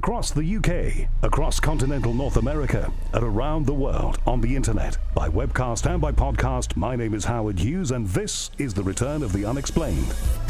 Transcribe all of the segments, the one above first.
across the UK, across continental North America, and around the world on the internet, by webcast and by podcast. My name is Howard Hughes, and this is the return of the unexplained.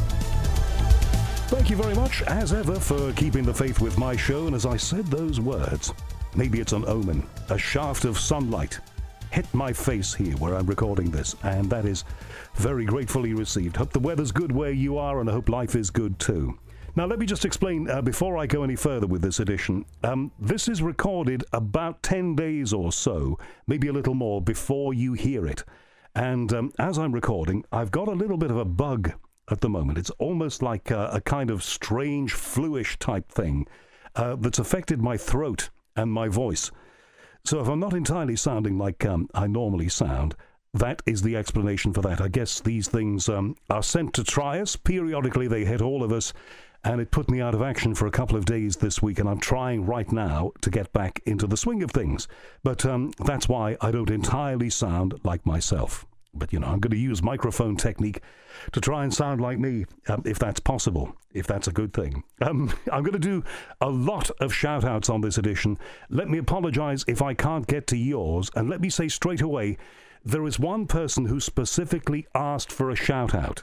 Thank you very much, as ever, for keeping the faith with my show. And as I said those words, maybe it's an omen, a shaft of sunlight hit my face here where I'm recording this, and that is very gratefully received. Hope the weather's good where you are, and I hope life is good too. Now, let me just explain, before I go any further with this edition, this is recorded about 10 days or so, maybe a little more, before you hear it. And as I'm recording, I've got a little bit of a bug at the moment. It's almost like a kind of strange, flu-ish type thing that's affected my throat and my voice. So if I'm not entirely sounding like I normally sound, that is the explanation for that. I guess these things are sent to try us. Periodically, they hit all of us. And it put me out of action for a couple of days this week, and I'm trying right now to get back into the swing of things. But that's why I don't entirely sound like myself. But, you know, I'm going to use microphone technique to try and sound like me, if that's possible, if that's a good thing. I'm going to do a lot of shout-outs on this edition. Let me apologize if I can't get to yours, and let me say straight away, there is one person who specifically asked for a shout-out.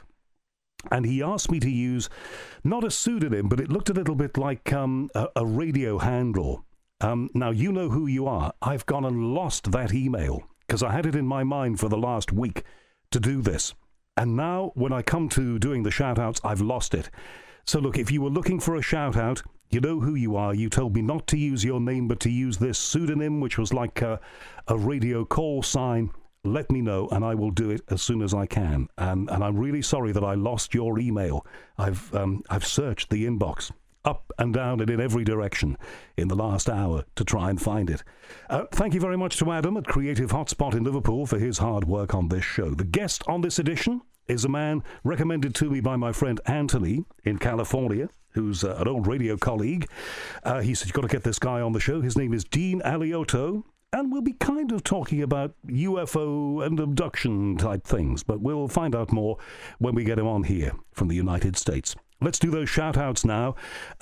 And he asked me to use, not a pseudonym, but it looked a little bit like a radio handle. Now, you know who you are. I've gone and lost that email, because I had it in my mind for the last week to do this. And now, when I come to doing the shout-outs, I've lost it. So look, if you were looking for a shout-out, you know who you are. You told me not to use your name, but to use this pseudonym, which was like a radio call sign. Let me know, and I will do it as soon as I can. And I'm really sorry that I lost your email. I've searched the inbox up and down and in every direction in the last hour to try and find it. Thank you very much to Adam at Creative Hotspot in Liverpool for his hard work on this show. The guest on this edition is a man recommended to me by my friend Anthony in California, who's an old radio colleague. He said, you've got to get this guy on the show. His name is Dean Aliotto. And we'll be kind of talking about UFO and abduction type things, but we'll find out more when we get him on here from the United States. Let's do those shout-outs now.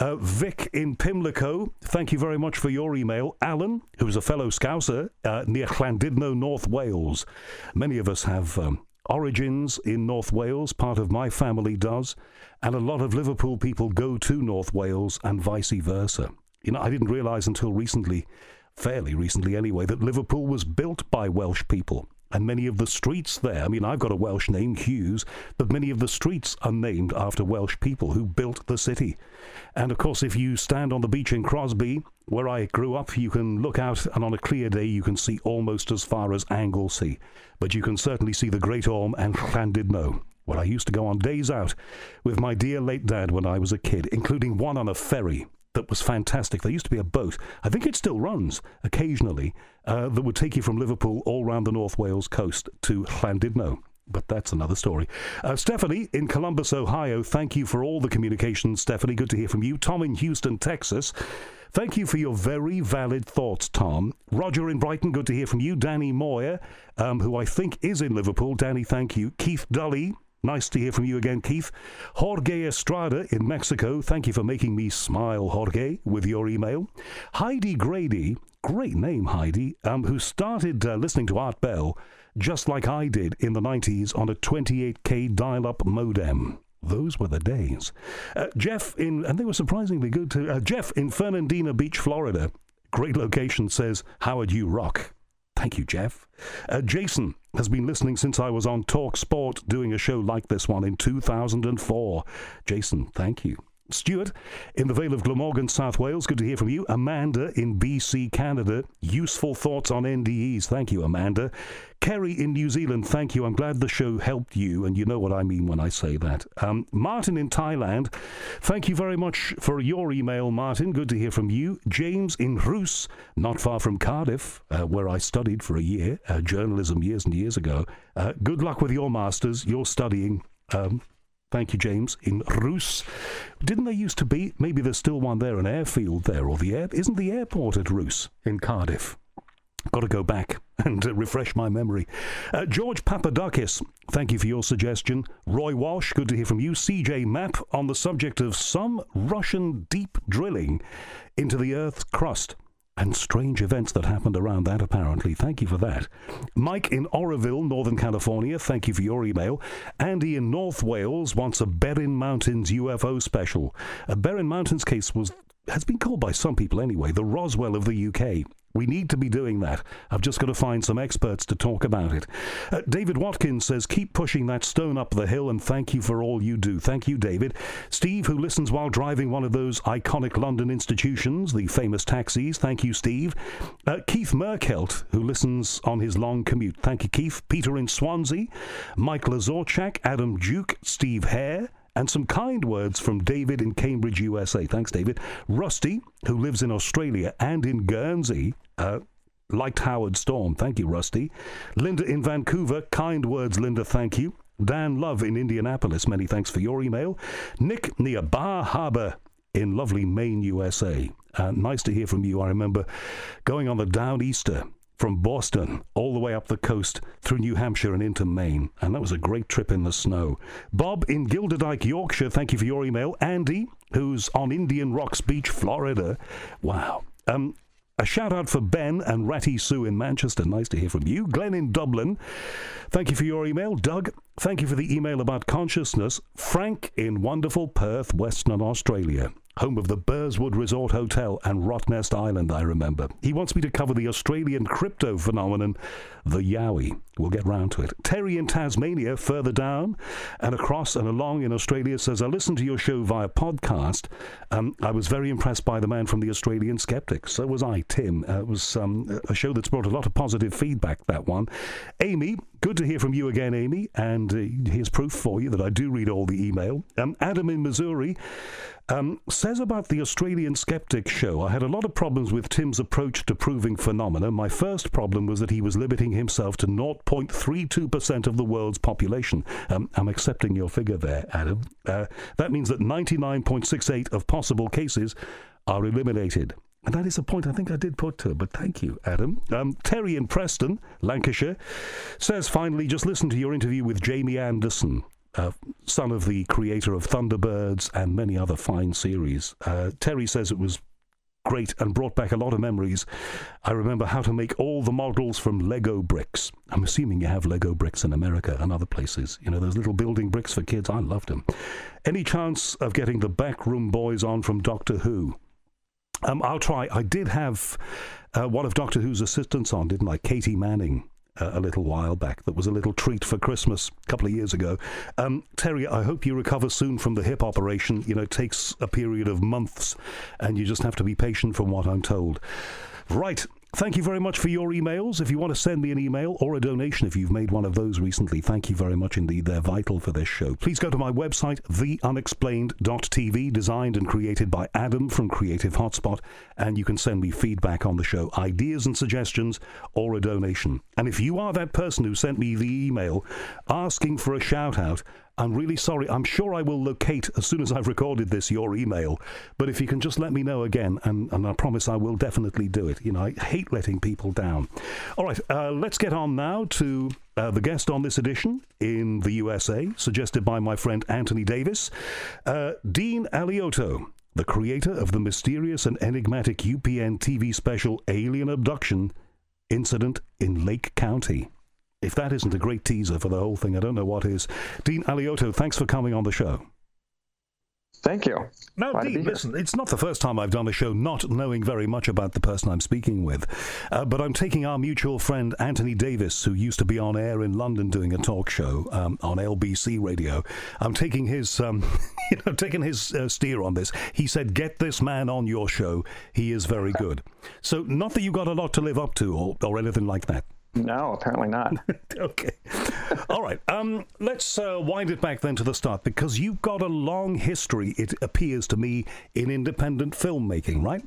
Vic in Pimlico, thank you very much for your email. Alan, who's a fellow Scouser near Llandudno, North Wales. Many of us have origins in North Wales. Part of my family does. And a lot of Liverpool people go to North Wales and vice versa. You know, I didn't realise until recently, fairly recently anyway, that Liverpool was built by Welsh people. And many of the streets there, I mean, I've got a Welsh name, Hughes, but many of the streets are named after Welsh people who built the city. And of course, if you stand on the beach in Crosby, where I grew up, you can look out, and on a clear day you can see almost as far as Anglesey. But you can certainly see the Great Orme and Llandudno, where I used to go on days out with my dear late dad when I was a kid, including one on a ferry. That was fantastic. There used to be a boat, I think it still runs occasionally, that would take you from Liverpool all round the North Wales coast to Llandudno. But that's another story. Stephanie in Columbus, Ohio, thank you for all the communications, Stephanie. Good to hear from you. Tom in Houston, Texas. Thank you for your very valid thoughts, Tom. Roger in Brighton, good to hear from you. Danny Moyer, who I think is in Liverpool. Danny, thank you. Keith Dully. Nice to hear from you again, Keith. Jorge Estrada in Mexico. Thank you for making me smile, Jorge, with your email. Heidi Grady, great name, Heidi, who started listening to Art Bell just like I did in the 90s on a 28K dial-up modem. Those were the days. Jeff and they were surprisingly good too. Jeff in Fernandina Beach, Florida. Great location, says, Howard, you rock. Thank you, Jeff. Jason has been listening since I was on Talk Sport doing a show like this one in 2004. Jason, thank you. Stuart in the Vale of Glamorgan, South Wales. Good to hear from you. Amanda in BC, Canada. Useful thoughts on NDEs. Thank you, Amanda. Kerry in New Zealand. Thank you. I'm glad the show helped you, and you know what I mean when I say that. Martin in Thailand. Thank you very much for your email, Martin. Good to hear from you. James in Rhys, not far from Cardiff, where I studied for a year, journalism years and years ago. Good luck with your masters. You're studying. Thank you, James, in Rhys. Didn't there used to be, maybe there's still one there, an airfield there, or isn't the airport at Rhys in Cardiff? Got to go back and refresh my memory. George Papadakis, thank you for your suggestion. Roy Walsh, good to hear from you. CJ Mapp, on the subject of some Russian deep drilling into the Earth's crust and strange events that happened around that, apparently. Thank you for that. Mike in Oroville, Northern California, thank you for your email. Andy in North Wales wants a Beryn Mountains UFO special. A Beryn Mountains case has been called by some people anyway, the Roswell of the UK. We need to be doing that. I've just got to find some experts to talk about it. David Watkins says, keep pushing that stone up the hill, and thank you for all you do. Thank you, David. Steve, who listens while driving one of those iconic London institutions, the famous taxis. Thank you, Steve. Keith Merkelt, who listens on his long commute. Thank you, Keith. Peter in Swansea. Mike Lazorchak, Adam Duke, Steve Hare, and some kind words from David in Cambridge, USA. Thanks, David. Rusty, who lives in Australia and in Guernsey, liked Howard Storm. Thank you, Rusty. Linda in Vancouver, kind words, Linda, thank you. Dan Love in Indianapolis, many thanks for your email. Nick near Bar Harbor in lovely Maine, USA. Nice to hear from you. I remember going on the Downeaster from Boston all the way up the coast through New Hampshire and into Maine, and that was a great trip in the snow. Bob in Gilderdyke, Yorkshire, thank you for your email. Andy, who's on Indian Rocks Beach, Florida. Wow. A shout out for Ben and Ratty Sue in Manchester. Nice to hear from you. Glenn in Dublin, thank you for your email. Doug, thank you for the email about consciousness. Frank in wonderful Perth, Western Australia, home of the Burswood Resort Hotel and Rottnest Island, I remember. He wants me to cover the Australian crypto phenomenon, the Yowie. We'll get round to it. Terry in Tasmania, further down and across and along in Australia, says, I listened to your show via podcast. I was very impressed by the man from the Australian Skeptic. So was I, Tim. It was a show that's brought a lot of positive feedback, that one. Amy, good to hear from you again, Amy. And here's proof for you that I do read all the email. Adam in Missouri says about the Australian Skeptic show, I had a lot of problems with Tim's approach to proving phenomena. My first problem was that he was limiting himself to 0.32% of the world's population. I'm accepting your figure there, Adam. That means that 99.68% of possible cases are eliminated. And that is a point I think I did put to her, but thank you, Adam. Terry in Preston, Lancashire, says, finally, just listen to your interview with Jamie Anderson, son of the creator of Thunderbirds and many other fine series. Terry says it was great and brought back a lot of memories. I remember how to make all the models from Lego bricks. I'm assuming you have Lego bricks in America and other places. You know, those little building bricks for kids. I loved them. Any chance of getting the Backroom Boys on from Doctor Who? I'll try. I did have one of Doctor Who's assistants on, didn't I? Katie Manning. A little while back. That was a little treat for Christmas a couple of years ago. Terry, I hope you recover soon from the hip operation. You know, it takes a period of months, and you just have to be patient from what I'm told. Right. Thank you very much for your emails. If you want to send me an email or a donation, if you've made one of those recently, thank you very much indeed. They're vital for this show. Please go to my website, theunexplained.tv, designed and created by Adam from Creative Hotspot, and you can send me feedback on the show, ideas and suggestions, or a donation. And if you are that person who sent me the email asking for a shout-out, I'm really sorry. I'm sure I will locate, as soon as I've recorded this, your email. But if you can just let me know again, and I promise I will definitely do it. You know, I hate letting people down. All right, let's get on now to the guest on this edition in the USA, suggested by my friend Anthony Davis, Dean Alioto, the creator of the mysterious and enigmatic UPN TV special Alien Abduction Incident in Lake County. If that isn't a great teaser for the whole thing, I don't know what is. Dean Alioto, thanks for coming on the show. Thank you. Now, Dean, listen, it's not the first time I've done a show not knowing very much about the person I'm speaking with, but I'm taking our mutual friend Anthony Davis, who used to be on air in London doing a talk show on LBC radio. I'm taking his, steer on this. He said, get this man on your show. He is very good. So, not that you've got a lot to live up to or anything like that. No, apparently not. Okay. All right. Let's wind it back then to the start, because you've got a long history, it appears to me, in independent filmmaking, right?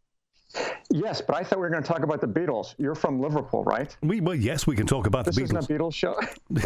Yes, but I thought we were going to talk about the Beatles. You're from Liverpool, right? Well, yes, we can talk about the Beatles. This isn't a Beatles show?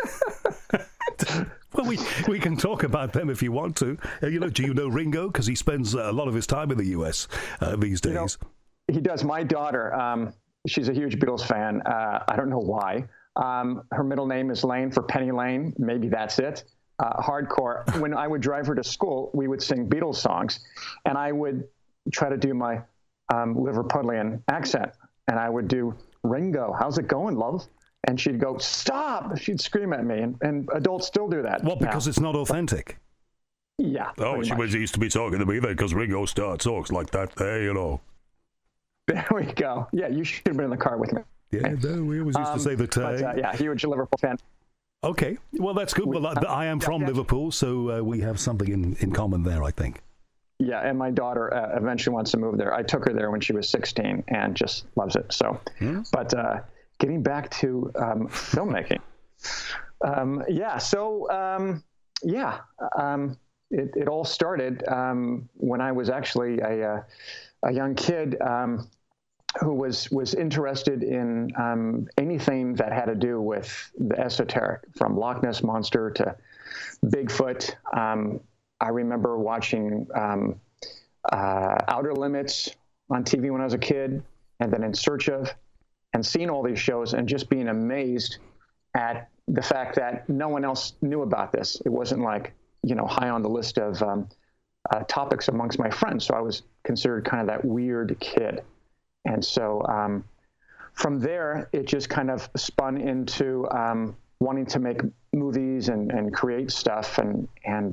Well, we can talk about them if you want to. Do you know Ringo? Because he spends a lot of his time in the US these days. He does. My daughter... she's a huge Beatles fan. I don't know why. Her middle name is Lane for Penny Lane. Maybe that's it. Hardcore. When I would drive her to school, we would sing Beatles songs, and I would try to do my Liverpudlian accent, and I would do, Ringo, how's it going, love? And she'd go, stop! She'd scream at me, and adults still do that. Well, because it's not authentic. Yeah. Oh, she used to be talking to me then because Ringo Starr talks like that there, you know. There we go. Yeah, you should have been in the car with me. Yeah, no, we always used to say that. Yeah, huge Liverpool fan. Okay, well, that's good. Well, I am from Liverpool, so we have something in common there, I think. Yeah, and my daughter eventually wants to move there. I took her there when she was 16 and just loves it. So, But getting back to filmmaking. It all started when I was actually a young kid who was interested in anything that had to do with the esoteric, from Loch Ness Monster to Bigfoot. I remember watching Outer Limits on TV when I was a kid, and then In Search Of, and seeing all these shows and just being amazed at the fact that no one else knew about this. It wasn't like, high on the list of topics amongst my friends. So I was considered kind of that weird kid. And so from there, it just kind of spun into wanting to make movies and create stuff and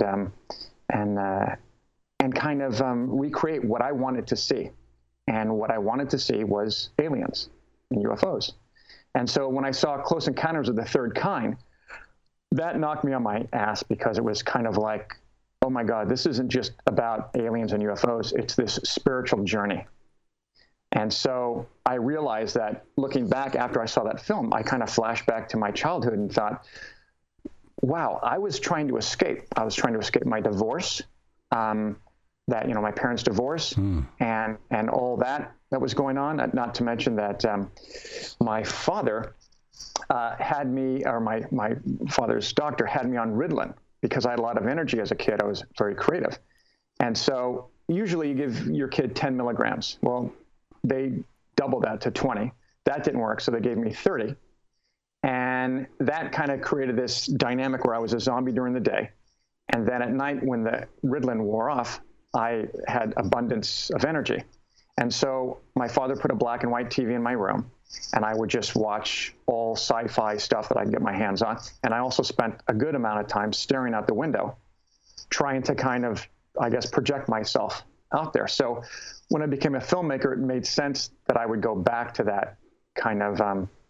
kind of recreate what I wanted to see. And what I wanted to see was aliens and UFOs. And so when I saw Close Encounters of the Third Kind, that knocked me on my ass, because it was kind of like, oh my God, this isn't just about aliens and UFOs. It's this spiritual journey. And so I realized that looking back after I saw that film, I kind of flashed back to my childhood and thought, wow, I was trying to escape. I was trying to escape my divorce, my parents' divorce and all that was going on. Not to mention that my father had me, or my father's doctor had me on Ritalin, because I had a lot of energy as a kid. I was very creative. And so usually you give your kid 10 milligrams. Well, they doubled that to 20. That didn't work, so they gave me 30. And that kind of created this dynamic where I was a zombie during the day. And then at night, when the Ritalin wore off, I had abundance of energy. And so my father put a black and white TV in my room, and I would just watch all sci-fi stuff that I could get my hands on. And I also spent a good amount of time staring out the window, trying to kind of, I guess, project myself out there. So when I became a filmmaker, it made sense that I would go back to that kind of,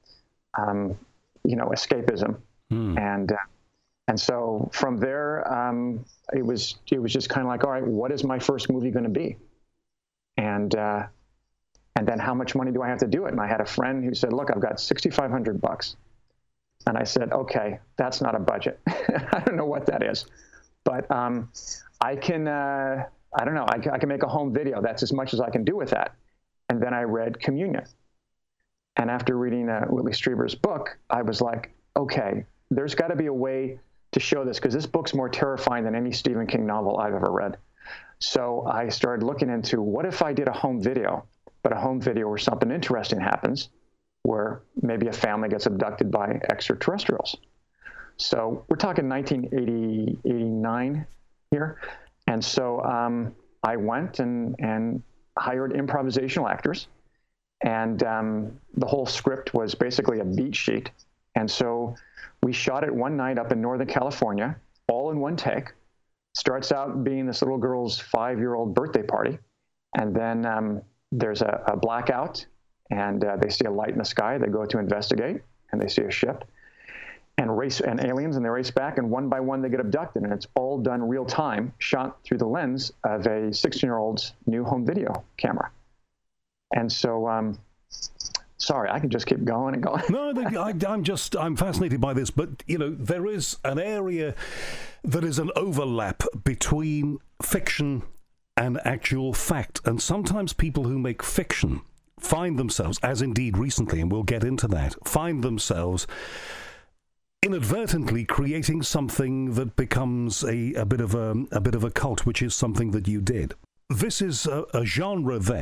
escapism. And so from there, it was just kind of like, all right, what is my first movie going to be? And then how much money do I have to do it? And I had a friend who said, look, I've got $6,500. And I said, okay, that's not a budget. I don't know what that is, but I can, I don't know, I can make a home video. That's as much as I can do with that. And then I read Communion. And after reading Whitley Strieber's book, I was like, okay, there's got to be a way to show this, because this book's more terrifying than any Stephen King novel I've ever read. So I started looking into, what if I did a home video, but a home video where something interesting happens, where maybe a family gets abducted by extraterrestrials. So we're talking 1980, 89 here. And so I went and hired improvisational actors. And the whole script was basically a beat sheet. And so we shot it one night up in Northern California, all in one take. Starts out being this little girl's 5-year-old birthday party. And then there's a blackout, and they see a light in the sky. They go to investigate, and they see a ship and aliens, and they race back, and one by one they get abducted. And it's all done real time, shot through the lens of a 16-year-old's new home video camera. And so, sorry, I can just keep going and going. No, I'm fascinated by this, but, there is an area that is an overlap between fiction and actual fact. And sometimes people who make fiction find themselves, as indeed recently, and we'll get into that, find themselves inadvertently creating something that becomes a bit of a cult, which is something that you did. This is a genre then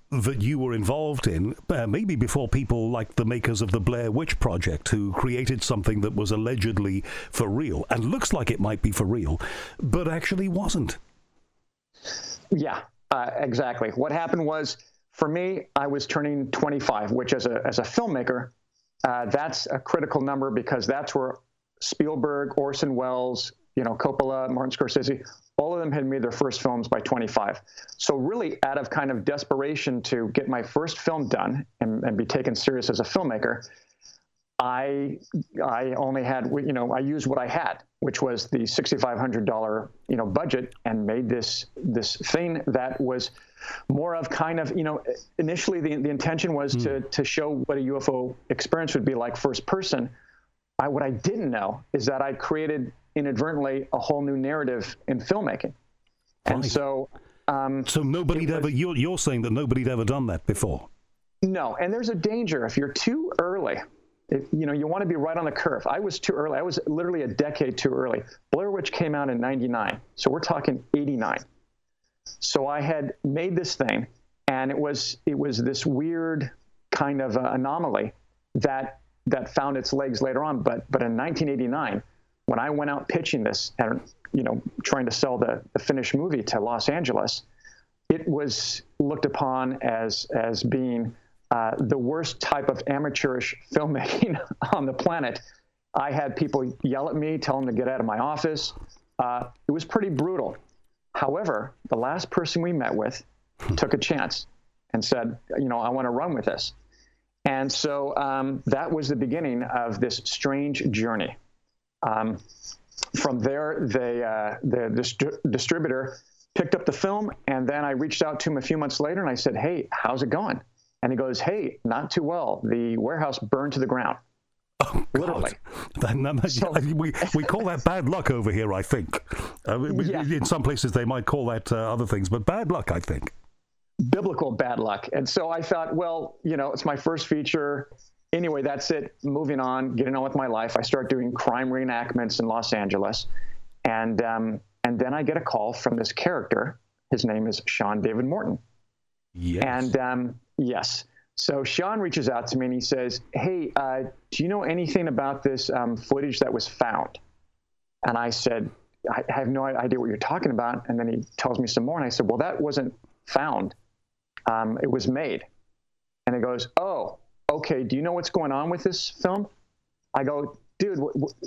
that you were involved in, maybe before people like the makers of the Blair Witch Project, who created something that was allegedly for real and looks like it might be for real, but actually wasn't. Yeah, exactly. What happened was, for me, I was turning 25, which as a filmmaker, that's a critical number, because that's where Spielberg, Orson Welles, Coppola, Martin Scorsese, all of them had made their first films by 25. So really, out of kind of desperation to get my first film done and be taken serious as a filmmaker, I only had, I used what I had, which was the $6,500, budget, and made this thing that was more of kind of, initially the intention was to show what a UFO experience would be like first person. What I didn't know is that I created inadvertently a whole new narrative in filmmaking. And so nobody'd ever, you're saying that nobody'd ever done that before? No, and there's a danger if you're too early. You want to be right on the curve. I was too early. I was literally a decade too early. Blair Witch came out in 99, so we're talking 89. So I had made this thing, and it was this weird kind of anomaly that found its legs later on. But in 1989, when I went out pitching this and trying to sell the finished movie to Los Angeles, it was looked upon as being the worst type of amateurish filmmaking on the planet. I had people yell at me, tell them to get out of my office. It was pretty brutal. However, the last person we met with took a chance and said, I want to run with this. And so that was the beginning of this strange journey. From there, the distributor picked up the film, and then I reached out to him a few months later, and I said, "Hey, how's it going?" And he goes, "Hey, not too well. The warehouse burned to the ground." Oh, literally. We call that bad luck over here, I think. In some places they might call that other things, but bad luck, I think. Biblical bad luck. And so I thought, well, it's my first feature. Anyway, that's it. Moving on, getting on with my life. I start doing crime reenactments in Los Angeles. And then I get a call from this character. His name is Sean David Morton. Yes. And yes. So Sean reaches out to me and he says, "Hey, do you know anything about this footage that was found?" And I said, I have no idea what you're talking about. And then he tells me some more. And I said, "Well, that wasn't found. It was made." And he goes, "Oh, okay. Do you know what's going on with this film?" I go, "Dude,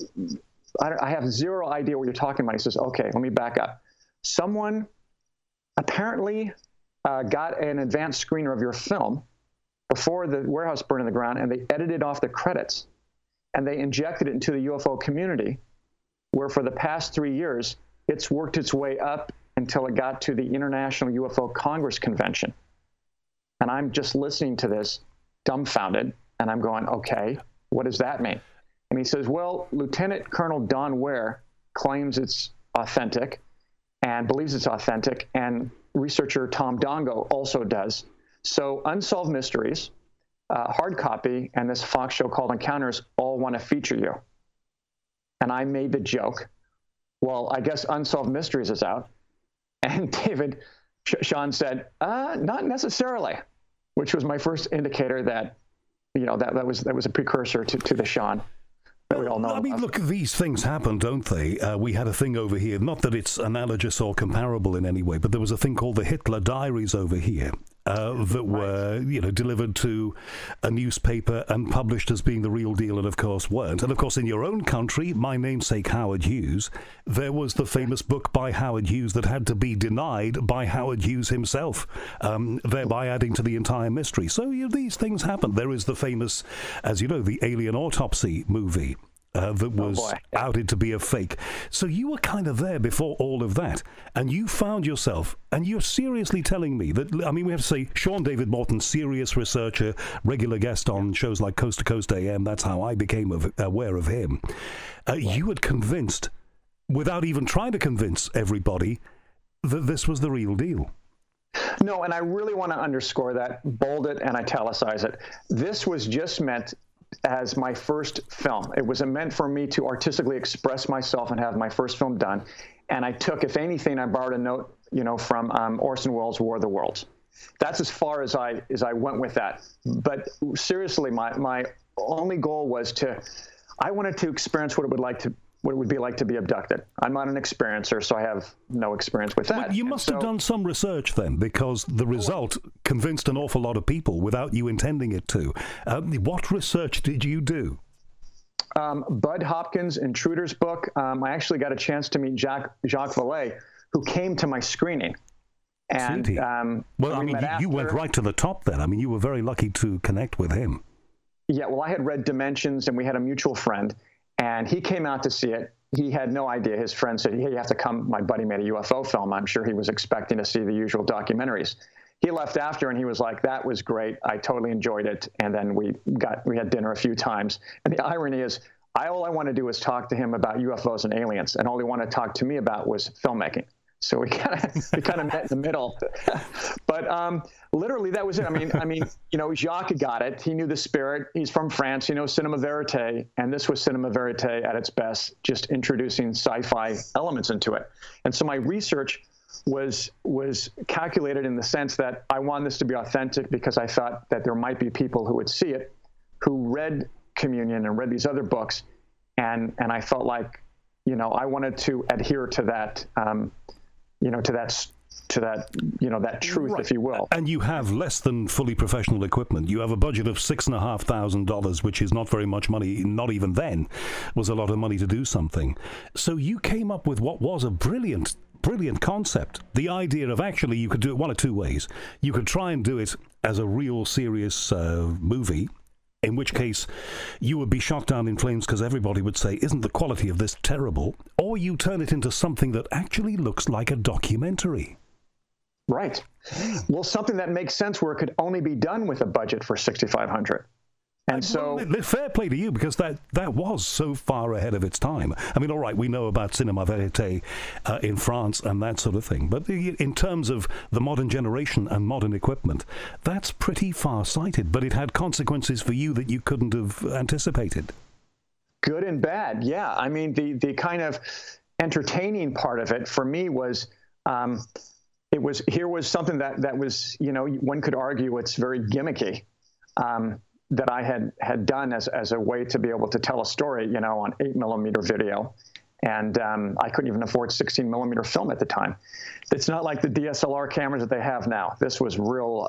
I have zero idea what you're talking about." He says, "Okay, let me back up. Someone apparently got an advanced screener of your film before the warehouse burned in the ground, and they edited off the credits, and they injected it into the UFO community, where for the past 3 years, it's worked its way up until it got to the International UFO Congress Convention." And I'm just listening to this, dumbfounded, and I'm going, "Okay, what does that mean?" And he says, "Well, Lieutenant Colonel Don Ware claims it's authentic and believes it's authentic, and researcher Tom Dongo also does. So Unsolved Mysteries, Hard Copy, and this Fox show called Encounters all want to feature you." And I made the joke, "Well, I guess Unsolved Mysteries is out." And Sean said, "Not necessarily," which was my first indicator that, that was a precursor to the Sean that we all know. I mean, look, these things happen, don't they? We had a thing over here, not that it's analogous or comparable in any way, but there was a thing called the Hitler Diaries over here that were, delivered to a newspaper and published as being the real deal, and of course weren't. And of course, in your own country, my namesake Howard Hughes, there was the famous book by Howard Hughes that had to be denied by Howard Hughes himself, thereby adding to the entire mystery. So these things happen. There is the famous, as you know, the Alien Autopsy movie. That was outed to be a fake. So you were kind of there before all of that, and you found yourself, and you're seriously telling me that, I mean, we have to say, Sean David Morton, serious researcher, regular guest on shows like Coast to Coast AM, that's how I became aware of him. You had convinced, without even trying to convince everybody, that this was the real deal. No, and I really want to underscore that, bold it and italicize it. This was just meant as my first film. It was meant for me to artistically express myself and have my first film done. And I took, if anything, I borrowed a note, from Orson Welles' War of the Worlds. that's as far as I went with that. But seriously, my only goal was I wanted to experience what it would be like to be abducted. I'm not an experiencer, so I have no experience with that. But you must have done some research then, because the result convinced an awful lot of people without you intending it to. What research did you do? Bud Hopkins' Intruders book. I actually got a chance to meet Jacques Vallée, who came to my screening. And well, I mean, you went right to the top then. I mean, you were very lucky to connect with him. Yeah, well, I had read Dimensions, and we had a mutual friend, and he came out to see it. He had no idea. His friend said, "Hey, you have to come." My buddy made a UFO film. I'm sure he was expecting to see the usual documentaries. He left after, and he was like, "That was great. I totally enjoyed it." And then we had dinner a few times. And the irony is, all I want to do is talk to him about UFOs and aliens, and all he wanted to talk to me about was filmmaking. So we kind of met in the middle. But literally, that was it. I mean, Jacques got it. He knew the spirit. He's from France. He knows cinema verite, and this was cinema verite at its best, just introducing sci-fi elements into it. And so my research was calculated in the sense that I wanted this to be authentic, because I thought that there might be people who would see it, who read Communion and read these other books, and I felt like, I wanted to adhere to that. That truth, right, if you will. And you have less than fully professional equipment. You have a budget of $6,500, which is not very much money. Not even then was a lot of money to do something. So you came up with what was a brilliant concept. The idea of actually you could do it one of two ways. You could try and do it as a real serious movie, in which case you would be shot down in flames because everybody would say, "Isn't the quality of this terrible?" Or you turn it into something that actually looks like a documentary. Right. Well, something that makes sense where it could only be done with a budget for $6,500. And so, fair play to you, because that was so far ahead of its time. I mean, all right, we know about cinema verite in France and that sort of thing, but in terms of the modern generation and modern equipment, that's pretty far-sighted. But it had consequences for you that you couldn't have anticipated. Good and bad, yeah. I mean, the kind of entertaining part of it for me was. Here was something that was, one could argue it's very gimmicky. That I had done as a way to be able to tell a story, on 8mm video. And I couldn't even afford 16mm film at the time. It's not like the DSLR cameras that they have now. This was real,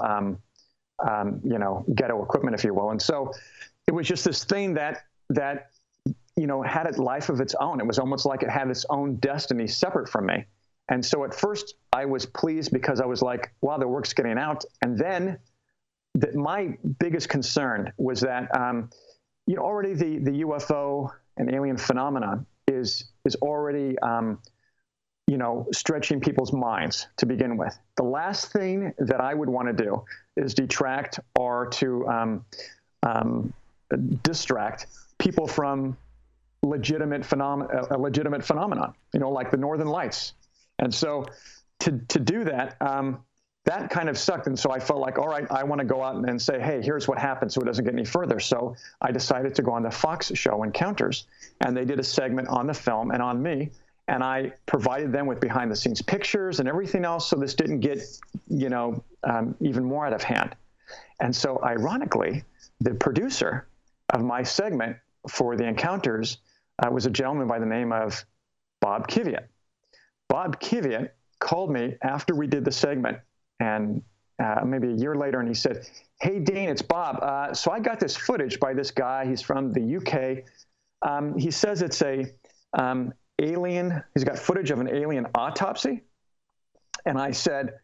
ghetto equipment, if you will. And so it was just this thing that had a life of its own. It was almost like it had its own destiny separate from me. And so at first I was pleased because I was like, wow, the work's getting out. And then my biggest concern was that, already the UFO and alien phenomena is already, stretching people's minds to begin with. The last thing that I would want to do is detract or to distract people from a legitimate phenomenon, like the Northern Lights. And so to do that, that kind of sucked. And so I felt like, all right, I want to go out and say, hey, here's what happened so it doesn't get any further. So I decided to go on the Fox show Encounters, and they did a segment on the film and on me. And I provided them with behind the scenes pictures and everything else. So this didn't get, even more out of hand. And so ironically, the producer of my segment for the Encounters was a gentleman by the name of Bob Kiviat. Bob Kiviat called me after we did the segment, and maybe a year later, and he said, "Hey, Dean, it's Bob. So I got this footage by this guy. He's from the UK. He says it's a alien. He's got footage of an alien autopsy." And I said,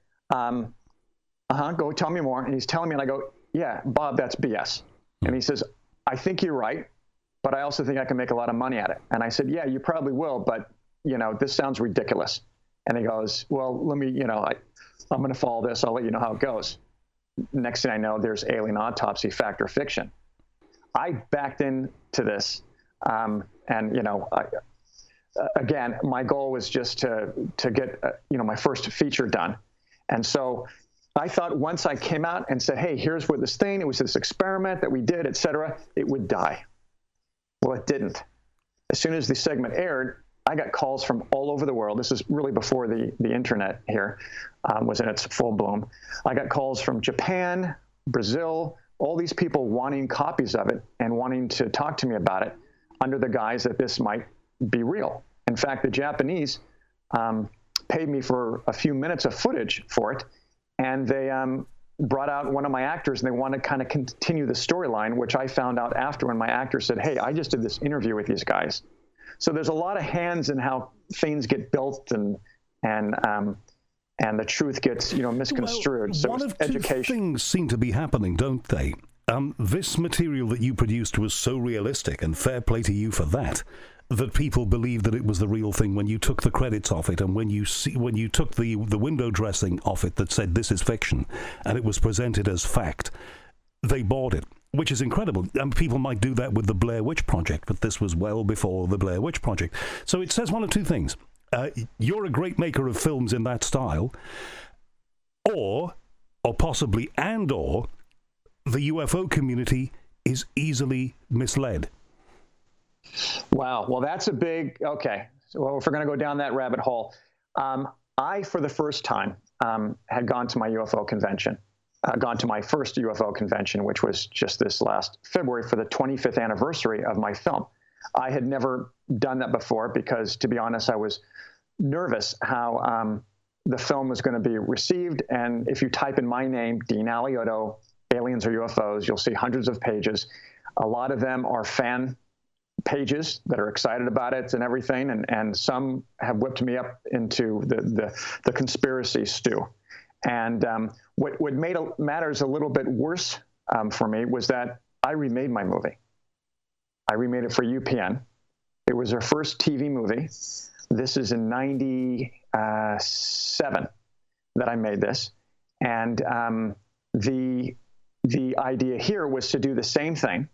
go tell me more. And he's telling me, and I go, "Yeah, Bob, that's BS." And he says, "I think you're right, but I also think I can make a lot of money at it." And I said, "Yeah, you probably will, but this sounds ridiculous." And he goes, "Well, let me, I'm going to follow this. I'll let you know how it goes." Next thing I know, there's alien autopsy, fact or fiction. I backed into this. Again, my goal was just to get, my first feature done. And so I thought once I came out and said, hey, here's what it was this experiment that we did, et cetera, it would die. Well, it didn't. As soon as the segment aired, I got calls from all over the world. This is really before the internet here was in its full bloom. I got calls from Japan, Brazil, all these people wanting copies of it and wanting to talk to me about it under the guise that this might be real. In fact, the Japanese paid me for a few minutes of footage for it, and they brought out one of my actors, and they wanted to kind of continue the storyline, which I found out after when my actor said, hey, I just did this interview with these guys. So there's a lot of hands in how things get built, and the truth gets, misconstrued. Well, so one of education. two things seem to be happening, don't they? This material that you produced was so realistic, and fair play to you for that, that people believed that it was the real thing when you took the credits off it, and when you took the window dressing off it that said this is fiction, and it was presented as fact. They bought it, which is incredible. And people might do that with the Blair Witch Project, but this was well before the Blair Witch Project. So it says one of two things. You're a great maker of films in that style, or possibly, or the UFO community is easily misled. Wow. Well, that's a big, okay. So if we're going to go down that rabbit hole, I, for the first time, had gone to my UFO convention, gone to my first UFO convention, which was just this last February for the 25th anniversary of my film. I had never done that before because, to be honest, I was nervous how the film was going to be received. And if you type in my name, Dean Alioto, aliens or UFOs, you'll see hundreds of pages. A lot of them are fan pages that are excited about it and everything, and some have whipped me up into the conspiracy stew. And what made matters a little bit worse for me was that I remade my movie. I remade it for UPN. It was their first TV movie. This is in '97 that I made this, and the idea here was to do the same thing.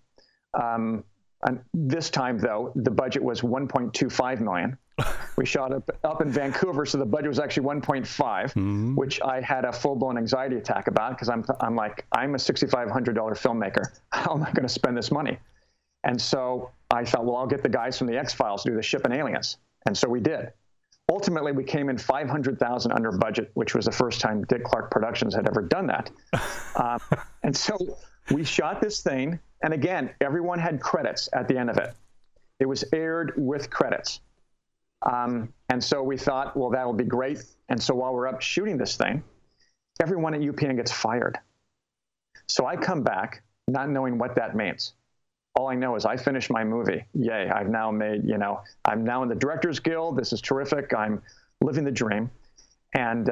And this time, though, the budget was $1.25 million. We shot up in Vancouver, so the budget was actually 1.5, which I had a full-blown anxiety attack about because I'm like, I'm a $6,500 filmmaker. How am I going to spend this money? And so I thought, well, I'll get the guys from the X-Files to do the Shipping Aliens. And so we did. Ultimately, we came in $500,000 under budget, which was the first time Dick Clark Productions had ever done that. And so we shot this thing. And again, everyone had credits at the end of it. It was aired with credits. And so we thought, well, that will be great. And so while we're up shooting this thing, everyone at UPN gets fired. So I come back not knowing what that means. All I know is I finished my movie. Yay, I've now made, I'm now in the Directors Guild. This is terrific. I'm living the dream. And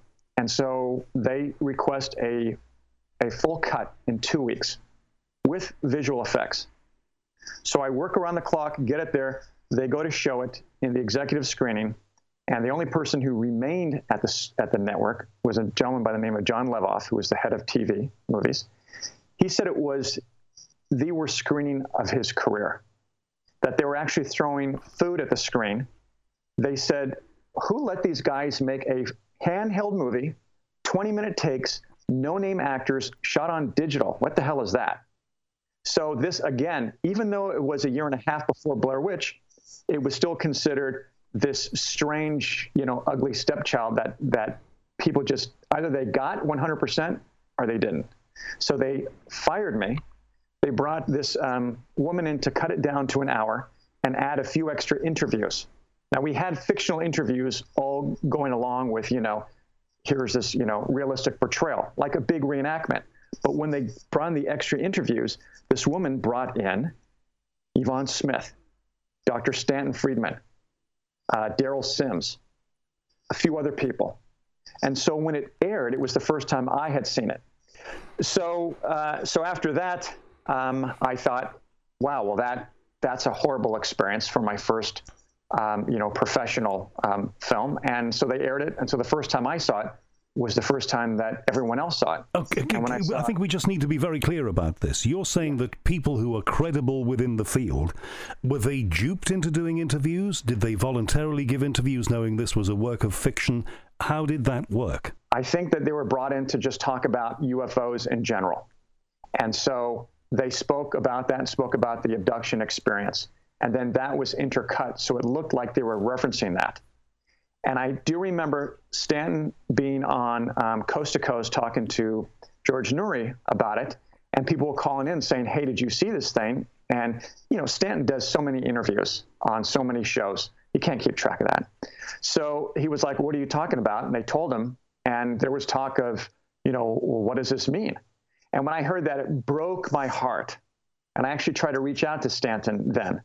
so they request a full cut in 2 weeks with visual effects. So I work around the clock, get it there. They go to show it in the executive screening. And the only person who remained at the network was a gentleman by the name of John Levoff, who was the head of TV movies. He said it was the worst screening of his career, that they were actually throwing food at the screen. They said, who let these guys make a handheld movie, 20-minute takes, no-name actors, shot on digital? What the hell is that? So this, again, even though it was a year and a half before Blair Witch, it was still considered this strange, ugly stepchild that people just, either they got 100% or they didn't. So they fired me. They brought this woman in to cut it down to an hour and add a few extra interviews. Now, we had fictional interviews all going along with, here's this, realistic portrayal, like a big reenactment. But when they brought in the extra interviews, this woman brought in Yvonne Smith, Dr. Stanton Friedman, Daryl Sims, a few other people. And so when it aired, it was the first time I had seen it. So after that, I thought, wow, well, that's a horrible experience for my first, professional film. And so they aired it. And so the first time I saw it was the first time that everyone else saw it. Okay, I think we just need to be very clear about this. You're saying that people who are credible within the field, were they duped into doing interviews? Did they voluntarily give interviews knowing this was a work of fiction? How did that work? I think that they were brought in to just talk about UFOs in general. And so they spoke about that and spoke about the abduction experience. and then that was intercut, so it looked like they were referencing that. And I do remember Stanton being on Coast to Coast talking to George Noory about it, and people were calling in saying, hey, did you see this thing? And, you know, Stanton does so many interviews on so many shows. He can't keep track of that. So he was like, what are you talking about? And they told him, and there was talk of, you know, well, what does this mean? And when I heard that, it broke my heart. And I actually tried to reach out to Stanton then.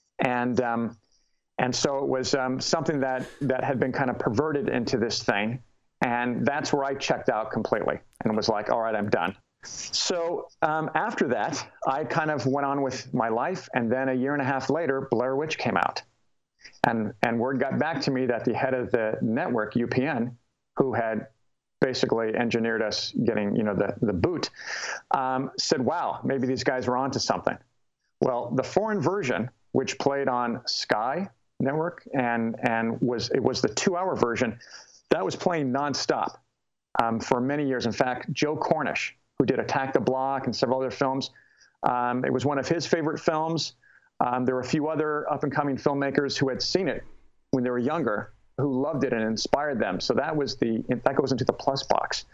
And so it was something that had been kind of perverted into this thing. And that's where I checked out completely and was like, all right, I'm done. So after that, I kind of went on with my life. And then a year and a half later, Blair Witch came out. And word got back to me that the head of the network, UPN, who had basically engineered us getting, you know, the boot, said, wow, maybe these guys were onto something. Well, the foreign version, which played on Sky Network and was the 2-hour version, that was playing nonstop for many years. In fact, Joe Cornish, who did Attack the Block and several other films, it was one of his favorite films. There were a few other up-and-coming filmmakers who had seen it when they were younger, who loved it and inspired them. So that goes into the plus box.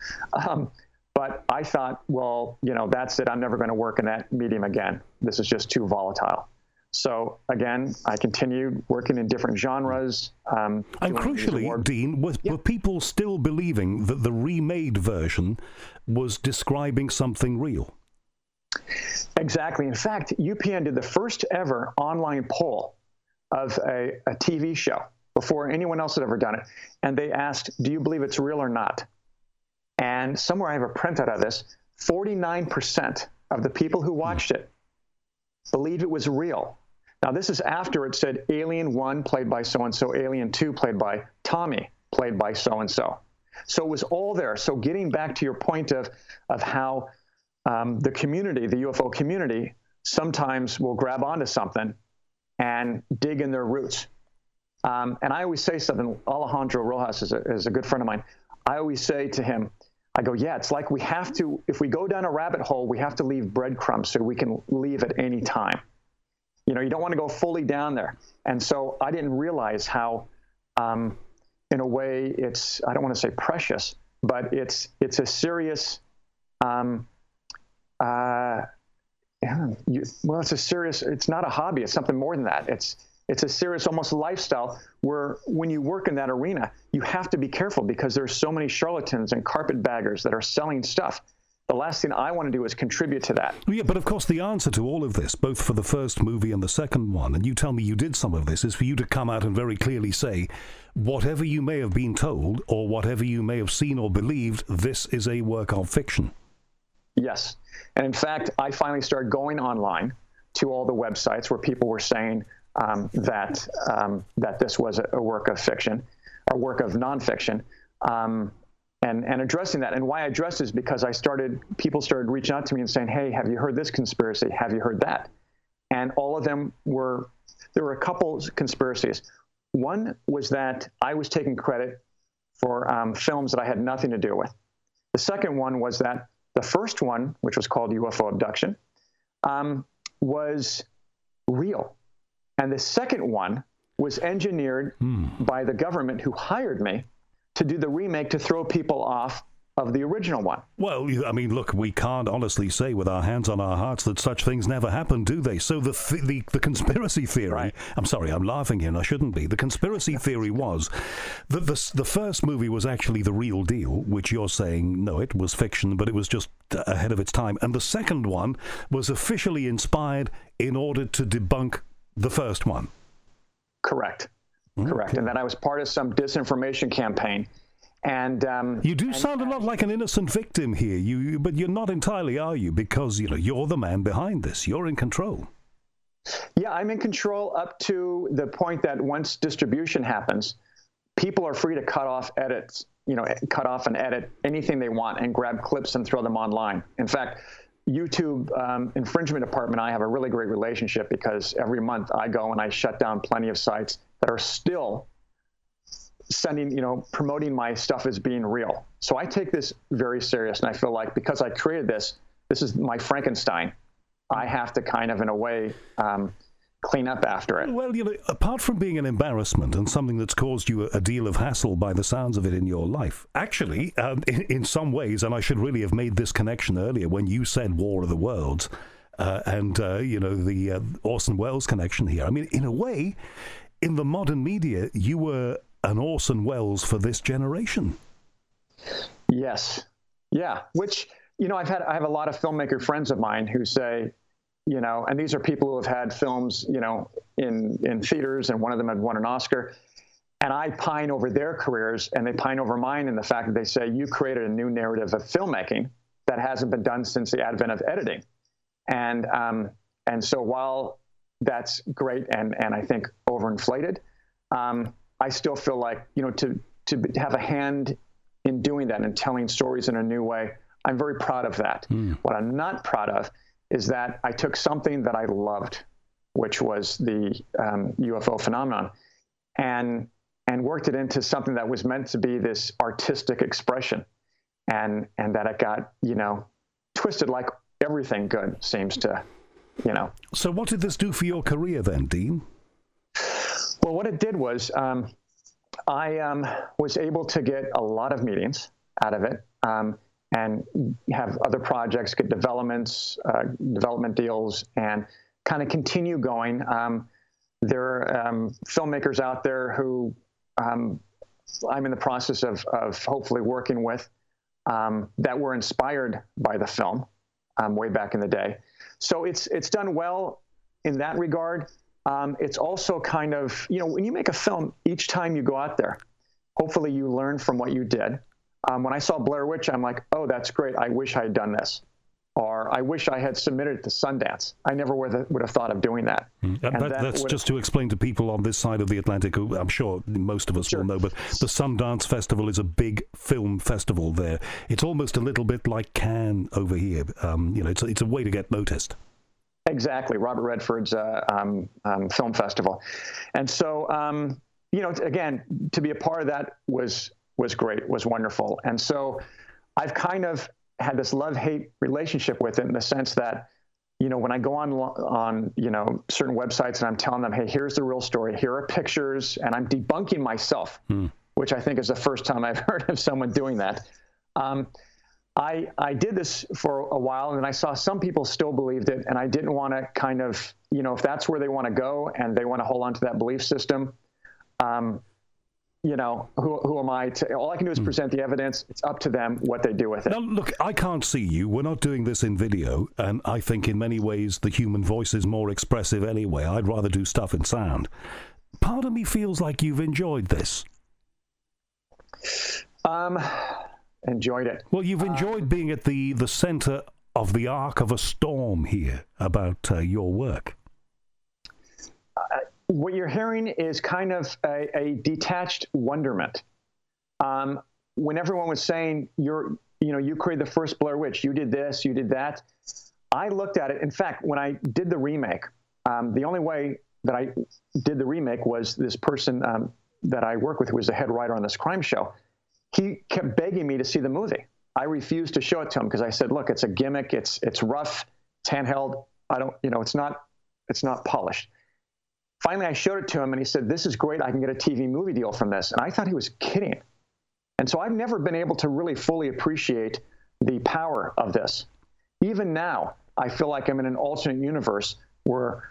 But I thought, well, you know, that's it. I'm never going to work in that medium again. This is just too volatile. So again, I continued working in different genres. And crucially, Dean, were people still believing that the remade version was describing something real? Exactly. In fact, UPN did the first ever online poll of a TV show before anyone else had ever done it. And they asked, do you believe it's real or not? And somewhere I have a printout of this, 49% of the people who watched it believed it was real. Now, this is after it said Alien 1 played by so-and-so, Alien 2 played by Tommy, played by so-and-so. So it was all there. So getting back to your point of how the community, the UFO community, sometimes will grab onto something and dig in their roots. And I always say something, Alejandro Rojas is a good friend of mine. I always say to him, I go, yeah, it's like we have to, if we go down a rabbit hole, we have to leave breadcrumbs so we can leave at any time. You know, you don't want to go fully down there. And so I didn't realize how, in a way, it's, I don't want to say precious, but it's a serious, it's not a hobby. It's something more than that. It's a serious, almost lifestyle where when you work in that arena, you have to be careful because there's so many charlatans and carpetbaggers that are selling stuff. The last thing I want to do is contribute to that. Yeah, but of course the answer to all of this, both for the first movie and the second one, and you tell me you did some of this, is for you to come out and very clearly say, whatever you may have been told or whatever you may have seen or believed, this is a work of fiction. Yes. And in fact, I finally started going online to all the websites where people were saying that this was a work of fiction, or work of nonfiction, and addressing that. And why I addressed is because people started reaching out to me and saying, hey, have you heard this conspiracy? Have you heard that? And all of them there were a couple conspiracies. One was that I was taking credit for films that I had nothing to do with. The second one was that the first one, which was called UFO Abduction, was real. And the second one was engineered by the government who hired me to do the remake to throw people off of the original one. Well, I mean, look, we can't honestly say with our hands on our hearts that such things never happen, do they? So the conspiracy theory, right. I'm sorry, I'm laughing here and I shouldn't be. The conspiracy theory was that the first movie was actually the real deal, which you're saying, no, it was fiction, but it was just ahead of its time. And the second one was officially inspired in order to debunk the first one. Correct. Correct. And then I was part of some disinformation campaign. And you do sound a lot like an innocent victim here. But you're not entirely, are you? Because you're the man behind this. You're in control. Yeah, I'm in control up to the point that once distribution happens, people are free to cut off and edit anything they want and grab clips and throw them online. In fact, YouTube infringement department and I have a really great relationship because every month I go and I shut down plenty of sites that are still sending, promoting my stuff as being real. So I take this very serious, and I feel like because I created this is my Frankenstein. I have to kind of, in a way, clean up after it. Well, apart from being an embarrassment and something that's caused you a deal of hassle by the sounds of it in your life, actually, in some ways, and I should really have made this connection earlier when you said War of the Worlds, the Orson Welles connection here. I mean, in a way, in the modern media, you were an Orson Welles for this generation. Yes. Yeah. Which, I have a lot of filmmaker friends of mine who say, and these are people who have had films, in theaters, and one of them had won an Oscar. And I pine over their careers, and they pine over mine in the fact that they say, you created a new narrative of filmmaking that hasn't been done since the advent of editing. And so while that's great and I think overinflated, I still feel like, to have a hand in doing that and telling stories in a new way, I'm very proud of that. What I'm not proud of is that I took something that I loved, which was the UFO phenomenon, and worked it into something that was meant to be this artistic expression, and that it got, twisted like everything good seems to, So what did this do for your career then, Dean? Well, what it did was I was able to get a lot of meetings out of it, and have other projects, get development deals, and kind of continue going. There are filmmakers out there who I'm in the process of hopefully working with that were inspired by the film way back in the day. So it's done well in that regard. It's also kind of, when you make a film, each time you go out there, hopefully you learn from what you did. When I saw Blair Witch, I'm like, oh, that's great. I wish I had done this. Or I wish I had submitted it to Sundance. I never would have thought of doing that. That's just to explain to people on this side of the Atlantic, who I'm sure most of us will know, but the Sundance Festival is a big film festival there. It's almost a little bit like Cannes over here. It's a way to get noticed. Exactly. Robert Redford's film festival. And so, again, to be a part of that was great, was wonderful. And so I've kind of had this love-hate relationship with it in the sense that, when I go on certain websites and I'm telling them, hey, here's the real story, here are pictures, and I'm debunking myself, which I think is the first time I've heard of someone doing that. I did this for a while, and I saw some people still believed it, and I didn't want to kind of, if that's where they want to go and they want to hold on to that belief system, who am I to? All I can do is present the evidence. It's up to them what they do with it. Now, look, I can't see you. We're not doing this in video, and I think in many ways the human voice is more expressive anyway. I'd rather do stuff in sound. Part of me feels like you've enjoyed this. Enjoyed it. Well, you've enjoyed being at the center of the arc of a storm here about your work. What you're hearing is kind of a detached wonderment. When everyone was saying, you created the first Blair Witch, you did this, you did that, I looked at it. In fact, when I did the remake, the only way that I did the remake was this person that I work with, who was the head writer on this crime show. He kept begging me to see the movie. I refused to show it to him because I said, look, it's a gimmick. It's rough. It's handheld. It's not polished. Finally, I showed it to him, and he said, this is great. I can get a TV movie deal from this. And I thought he was kidding. And so I've never been able to really fully appreciate the power of this. Even now, I feel like I'm in an alternate universe where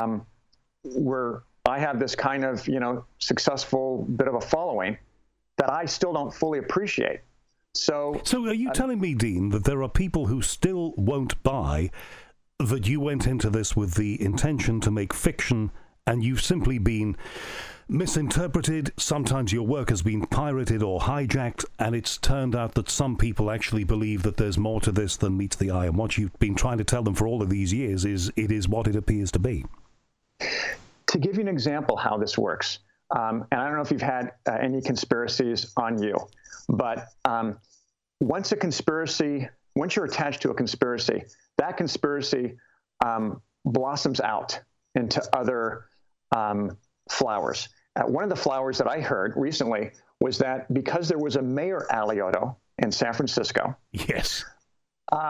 I have this kind of, successful bit of a following that I still don't fully appreciate. So are you telling me, Dean, that there are people who still won't buy that you went into this with the intention to make fiction, and you've simply been misinterpreted? Sometimes your work has been pirated or hijacked, and it's turned out that some people actually believe that there's more to this than meets the eye, and what you've been trying to tell them for all of these years is it is what it appears to be. To give you an example how this works, and I don't know if you've had any conspiracies on you, but once you're attached to a conspiracy, that conspiracy blossoms out into other flowers. One of the flowers that I heard recently was that because there was a Mayor Alioto in San Francisco, yes,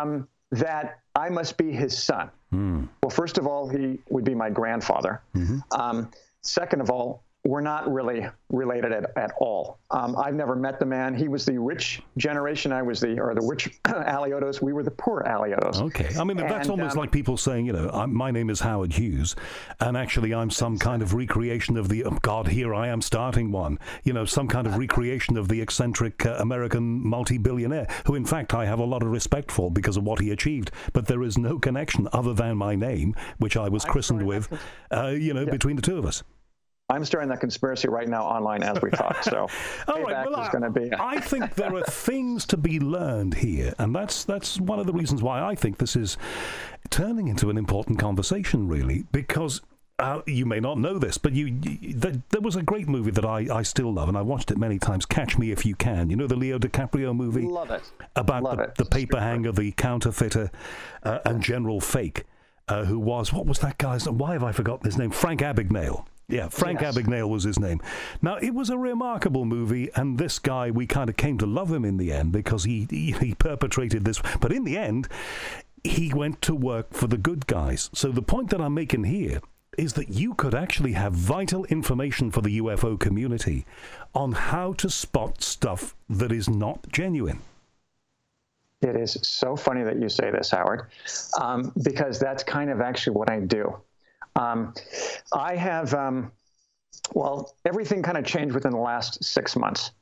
that I must be his son. Well, first of all, he would be my grandfather. Second of all, we're not really related at all. I've never met the man. He was the rich generation. I was the rich Aliotos. We were the poor Aliotos. Okay. I mean, that's almost like people saying, you know, my name is Howard Hughes, and actually I'm some kind of recreation of the, God, here I am starting one, you know, some kind of recreation of the eccentric American multi-billionaire, who in fact I have a lot of respect for because of what he achieved. But there is no connection other than my name, which I was christened with, between the two of us. I'm starting that conspiracy right now online as we talk. So all right, well, is going to be. I think there are things to be learned here, and that's one of the reasons why I think this is turning into an important conversation, really, because you may not know this, but there was a great movie that I still love, and I watched it many times, Catch Me If You Can. You know the Leo DiCaprio movie? Love it. About the paper hanger, the counterfeiter, and General Fake, who was, what was that guy's name? Why have I forgotten his name? Frank Abagnale. Yeah, Frank Abagnale was his name. Now, it was a remarkable movie, and this guy, we kind of came to love him in the end because he perpetrated this. But in the end, he went to work for the good guys. So the point that I'm making here is that you could actually have vital information for the UFO community on how to spot stuff that is not genuine. It is so funny that you say this, Howard, because that's kind of actually what I do. I have, everything kind of changed within the last 6 months.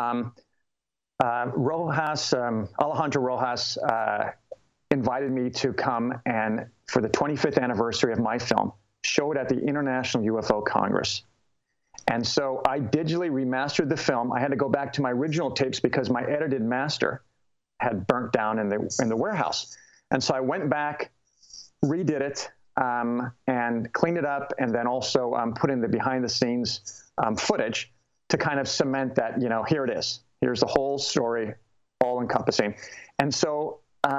Alejandro Rojas invited me to come and, for the 25th anniversary of my film, show it at the International UFO Congress. And so I digitally remastered the film. I had to go back to my original tapes because my edited master had burnt down in the warehouse. And so I went back, redid it, and cleaned it up, and then also put in the behind-the-scenes footage to kind of cement that, you know, here it is. Here's the whole story, all-encompassing. And so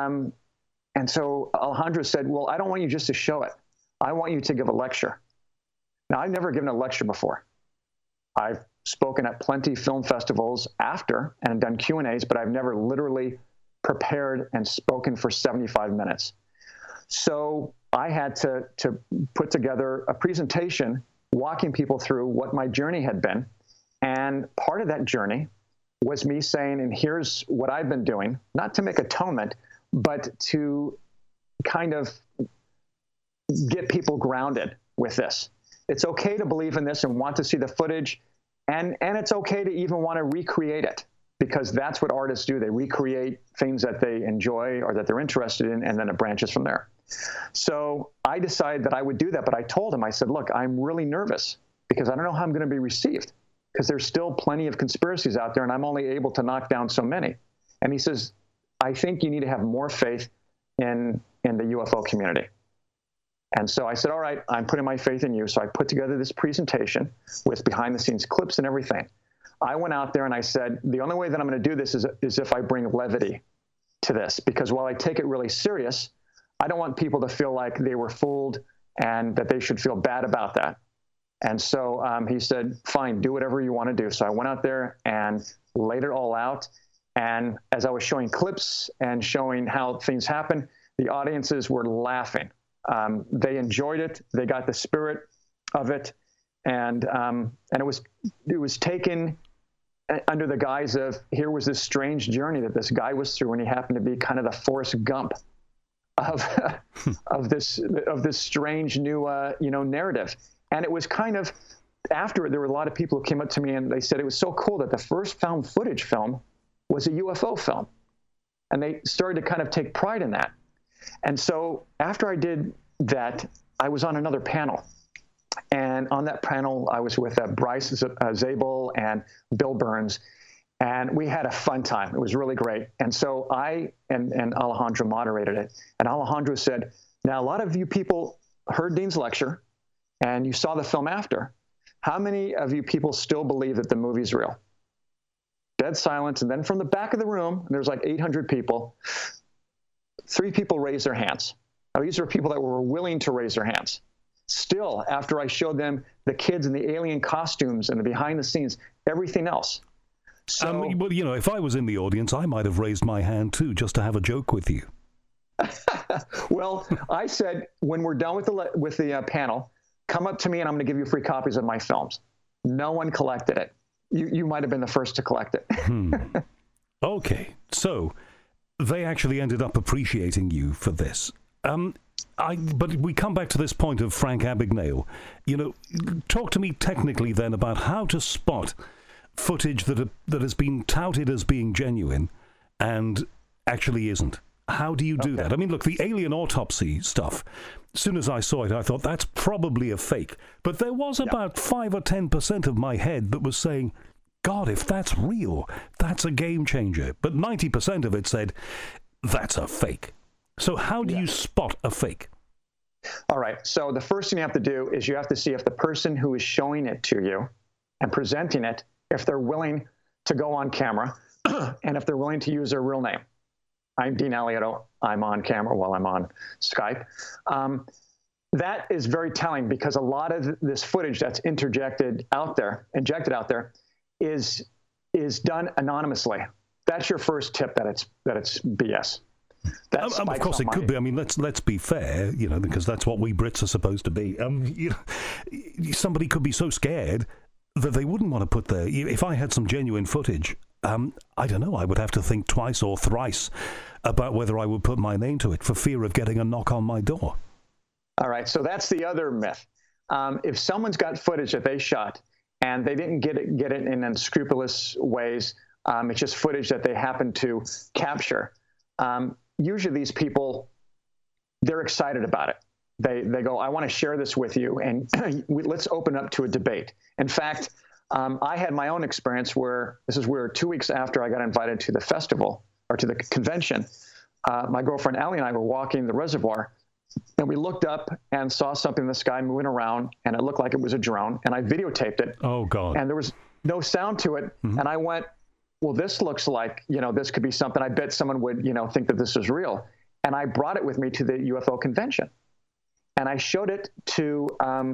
Alejandro said, well, I don't want you just to show it. I want you to give a lecture. Now, I've never given a lecture before. I've spoken at plenty film festivals after and done Q&As, but I've never literally prepared and spoken for 75 minutes. So I had to put together a presentation walking people through what my journey had been. And part of that journey was me saying, and here's what I've been doing, not to make atonement, but to kind of get people grounded with this. It's okay to believe in this and want to see the footage, and it's okay to even want to recreate it, because that's what artists do. They recreate things that they enjoy or that they're interested in, and then it branches from there. So I decided that I would do that, but I told him, I said, look, I'm really nervous because I don't know how I'm going to be received, because there's still plenty of conspiracies out there, and I'm only able to knock down so many. And he says, I think you need to have more faith in the UFO community. And so I said, all right, I'm putting my faith in you. So I put together this presentation with behind-the-scenes clips and everything. I went out there and I said, the only way that I'm going to do this is if I bring levity to this, because while I take it really serious, I don't want people to feel like they were fooled and that they should feel bad about that. And so he said, fine, do whatever you want to do. So I went out there and laid it all out. And as I was showing clips and showing how things happen, the audiences were laughing. They enjoyed it. They got the spirit of it. And it was taken under the guise of, here was this strange journey that this guy was through, and he happened to be kind of the Forrest Gump of this strange new narrative. And it was kind of, after it, there were a lot of people who came up to me and they said it was so cool that the first found footage film was a UFO film, and they started to kind of take pride in that. And so after I did that, I was on another panel. And on that panel, I was with Bryce Zabel and Bill Burns, and we had a fun time. It was really great. And so I and Alejandro moderated it. And Alejandro said, now, a lot of you people heard Dean's lecture, and you saw the film after. How many of you people still believe that the movie's real? Dead silence. And then from the back of the room, and there's like 800 people, 3 people raised their hands. Now, these are people that were willing to raise their hands. Still, after I showed them the kids in the alien costumes and the behind the scenes, everything else. So, well, if I was in the audience, I might have raised my hand too, just to have a joke with you. Well, I said, when we're done with the panel, come up to me and I'm going to give you free copies of my films. No one collected it. You might have been the first to collect it. Okay, so they actually ended up appreciating you for this. But we come back to this point of Frank Abagnale. You know, talk to me technically then about how to spot footage that has been touted as being genuine and actually isn't. How do you do that? I mean, look, the alien autopsy stuff, as soon as I saw it, I thought that's probably a fake. But there was about 5 or 10% of my head that was saying, God, if that's real, that's a game changer. But 90% of it said, that's a fake. So how do you spot a fake? All right. So the first thing you have to do is you have to see if the person who is showing it to you and presenting it, if they're willing to go on camera and if they're willing to use their real name. I'm Dean Alioto. I'm on camera while I'm on Skype. That is very telling because a lot of this footage that's injected out there, is done anonymously. That's your first tip that it's BS. Of course, it could be. I mean, let's be fair, you know, because that's what we Brits are supposed to be. You know, somebody could be so scared that they wouldn't want to put their. If I had some genuine footage, I don't know. I would have to think twice or thrice about whether I would put my name to it for fear of getting a knock on my door. All right. So that's the other myth. If someone's got footage that they shot and they didn't get it in unscrupulous ways, it's just footage that they happened to capture. Usually these people, they're excited about it. They go, I want to share this with you, and let's open up to a debate. In fact, I had my own experience where, this is where 2 weeks after I got invited to the festival, or to the convention, my girlfriend Allie and I were walking the reservoir, and we looked up and saw something in the sky moving around, and it looked like it was a drone, and I videotaped it. Oh, God. And there was no sound to it, and I went, well, this looks like, you know, this could be something. I bet someone would, you know, think that this is real. And I brought it with me to the UFO convention. And I showed it to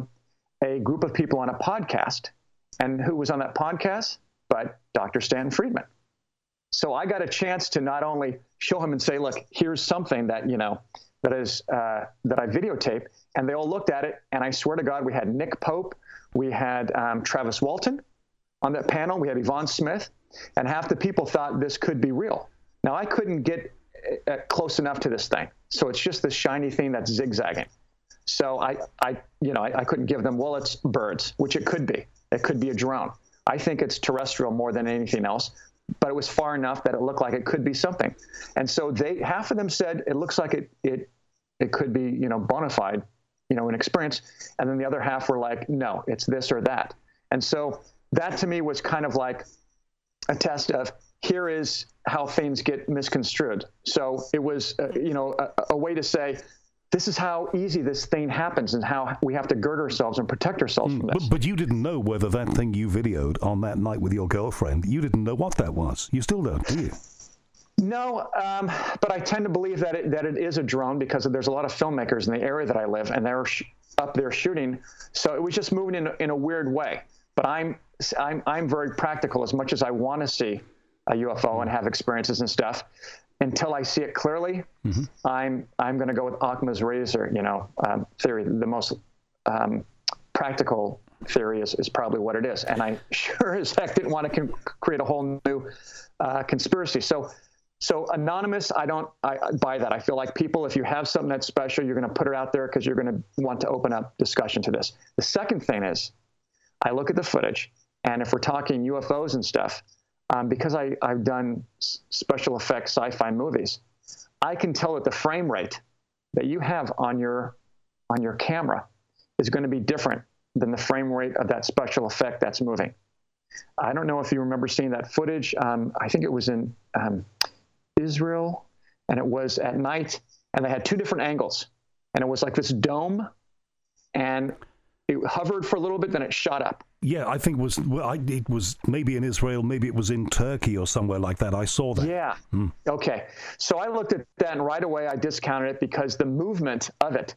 a group of people on a podcast. And who was on that podcast? But Dr. Stanton Friedman. So I got a chance to not only show him and say, look, here's something that, you know, that I videotaped. And they all looked at it. And I swear to God, we had Nick Pope. We had Travis Walton on that panel. We had Yvonne Smith. And half the people thought this could be real. Now, I couldn't get close enough to this thing. So it's just this shiny thing that's zigzagging. So I couldn't give them, well, it's birds, which it could be. It could be a drone. I think it's terrestrial more than anything else, but it was far enough that it looked like it could be something. And so half of them said it looks like it could be, you know, bona fide, you know, an experience. And then the other half were like, no, it's this or that. And so that to me was kind of like a test of, here is how things get misconstrued. So it was, a way to say, this is how easy this thing happens and how we have to gird ourselves and protect ourselves from this. But you didn't know whether that thing you videoed on that night with your girlfriend, you didn't know what that was. You still don't, do you? No, but I tend to believe that it is a drone because there's a lot of filmmakers in the area that I live, and they're up there shooting. So it was just moving in a weird way. But I'm very practical. As much as I want to see a UFO and have experiences and stuff, until I see it clearly, I'm going to go with Occam's razor, theory. The most practical theory is probably what it is. And I sure as heck didn't want to create a whole new conspiracy. So anonymous, I buy that. I feel like people, if you have something that's special, you're going to put it out there because you're going to want to open up discussion to this. The second thing is, I look at the footage, and if we're talking UFOs and stuff, because I've done special effects sci-fi movies, I can tell that the frame rate that you have on your camera is going to be different than the frame rate of that special effect that's moving. I don't know if you remember seeing that footage. I think it was in Israel, and it was at night, and they had two different angles, and it was like this dome, and it hovered for a little bit, then it shot up. Yeah, I think it was maybe in Israel, maybe it was in Turkey or somewhere like that. I saw that. Yeah. Okay. So I looked at that, and right away I discounted it because the movement of it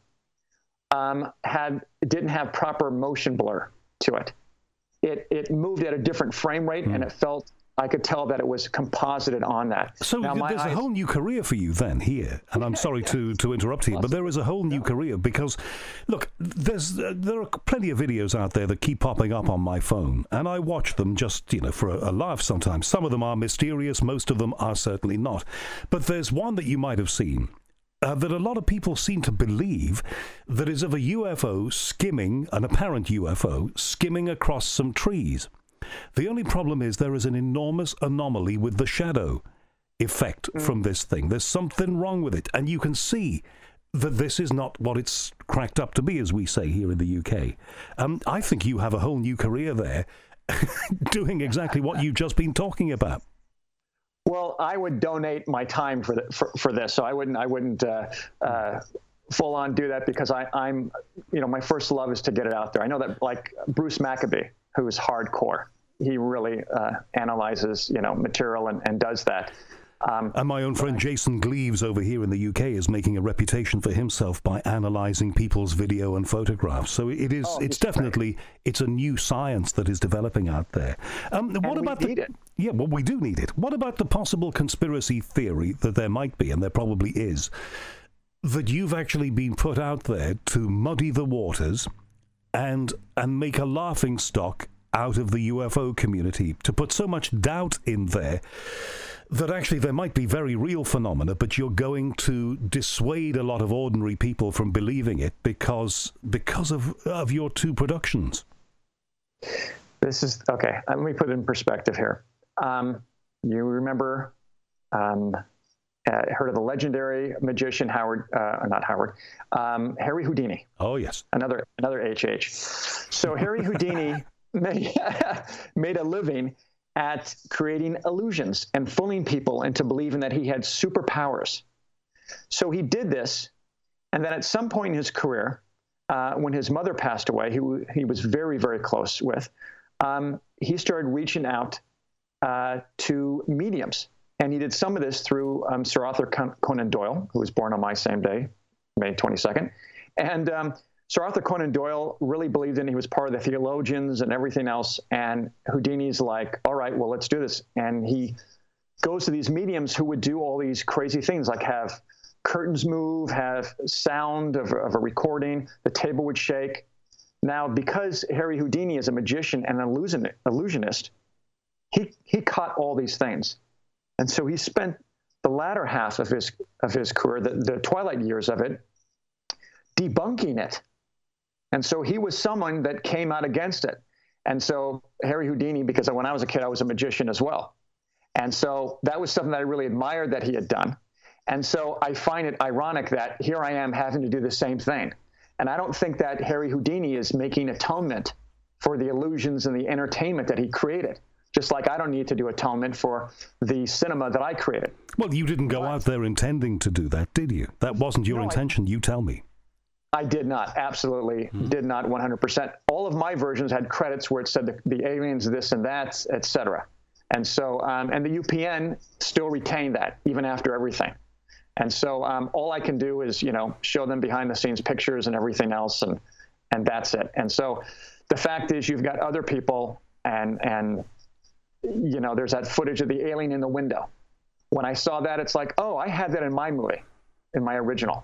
didn't have proper motion blur to it. It moved at a different frame rate, and it felt I could tell that it was composited on that. So now, there's a whole new career for you then here, and I'm sorry to interrupt you, but there is a whole new career because, look, there are plenty of videos out there that keep popping up on my phone, and I watch them just, for a laugh sometimes. Some of them are mysterious, most of them are certainly not. But there's one that you might have seen that a lot of people seem to believe that is of a UFO skimming, an apparent UFO, skimming across some trees. The only problem is there is an enormous anomaly with the shadow effect from this thing. There's something wrong with it. And you can see that this is not what it's cracked up to be, as we say here in the UK. I think you have a whole new career there doing exactly what you've just been talking about. Well, I would donate my time for this. So I wouldn't full on do that because I'm my first love is to get it out there. I know that like Bruce Maccabee, who is hardcore, he really analyzes, material and does that. And my own friend Jason Gleaves over here in the UK is making a reputation for himself by analyzing people's video and photographs. So it's definitely a new science that is developing out there. What about Yeah, well, we do need it. What about the possible conspiracy theory that there might be, and there probably is, that you've actually been put out there to muddy the waters and make a laughing stock out of the UFO community, to put so much doubt in there that actually there might be very real phenomena, but you're going to dissuade a lot of ordinary people from believing it because of your two productions? This is, okay, let me put it in perspective here. You remember, heard of the legendary magician Harry Houdini. Oh, yes. Another HH. So Harry Houdini made a living at creating illusions and fooling people into believing that he had superpowers. So he did this, and then at some point in his career, when his mother passed away, he was very, very close with, he started reaching out to mediums. And he did some of this through Sir Arthur Conan Doyle, who was born on my same day, May 22nd. And Sir Arthur Conan Doyle really believed in, he was part of the theologians and everything else. And Houdini's like, all right, well, let's do this. And he goes to these mediums who would do all these crazy things, like have curtains move, have sound of a recording, the table would shake. Now, because Harry Houdini is a magician and an illusionist, he caught all these things. And so he spent the latter half of his career, the twilight years of it, debunking it. And so he was someone that came out against it. And so Harry Houdini, because when I was a kid, I was a magician as well. And so that was something that I really admired that he had done. And so I find it ironic that here I am having to do the same thing. And I don't think that Harry Houdini is making atonement for the illusions and the entertainment that he created. Just like I don't need to do atonement for the cinema that I created. Well, you didn't go out there intending to do that, did you? That wasn't your intention, you tell me. I did not, absolutely did not 100%. All of my versions had credits where it said the aliens, this and that, et cetera. And so, and the UPN still retained that even after everything. And so all I can do is, show them behind the scenes pictures and everything else, and that's it. And so the fact is you've got other people and there's that footage of the alien in the window. When I saw that, it's like, oh, I had that in my movie, in my original.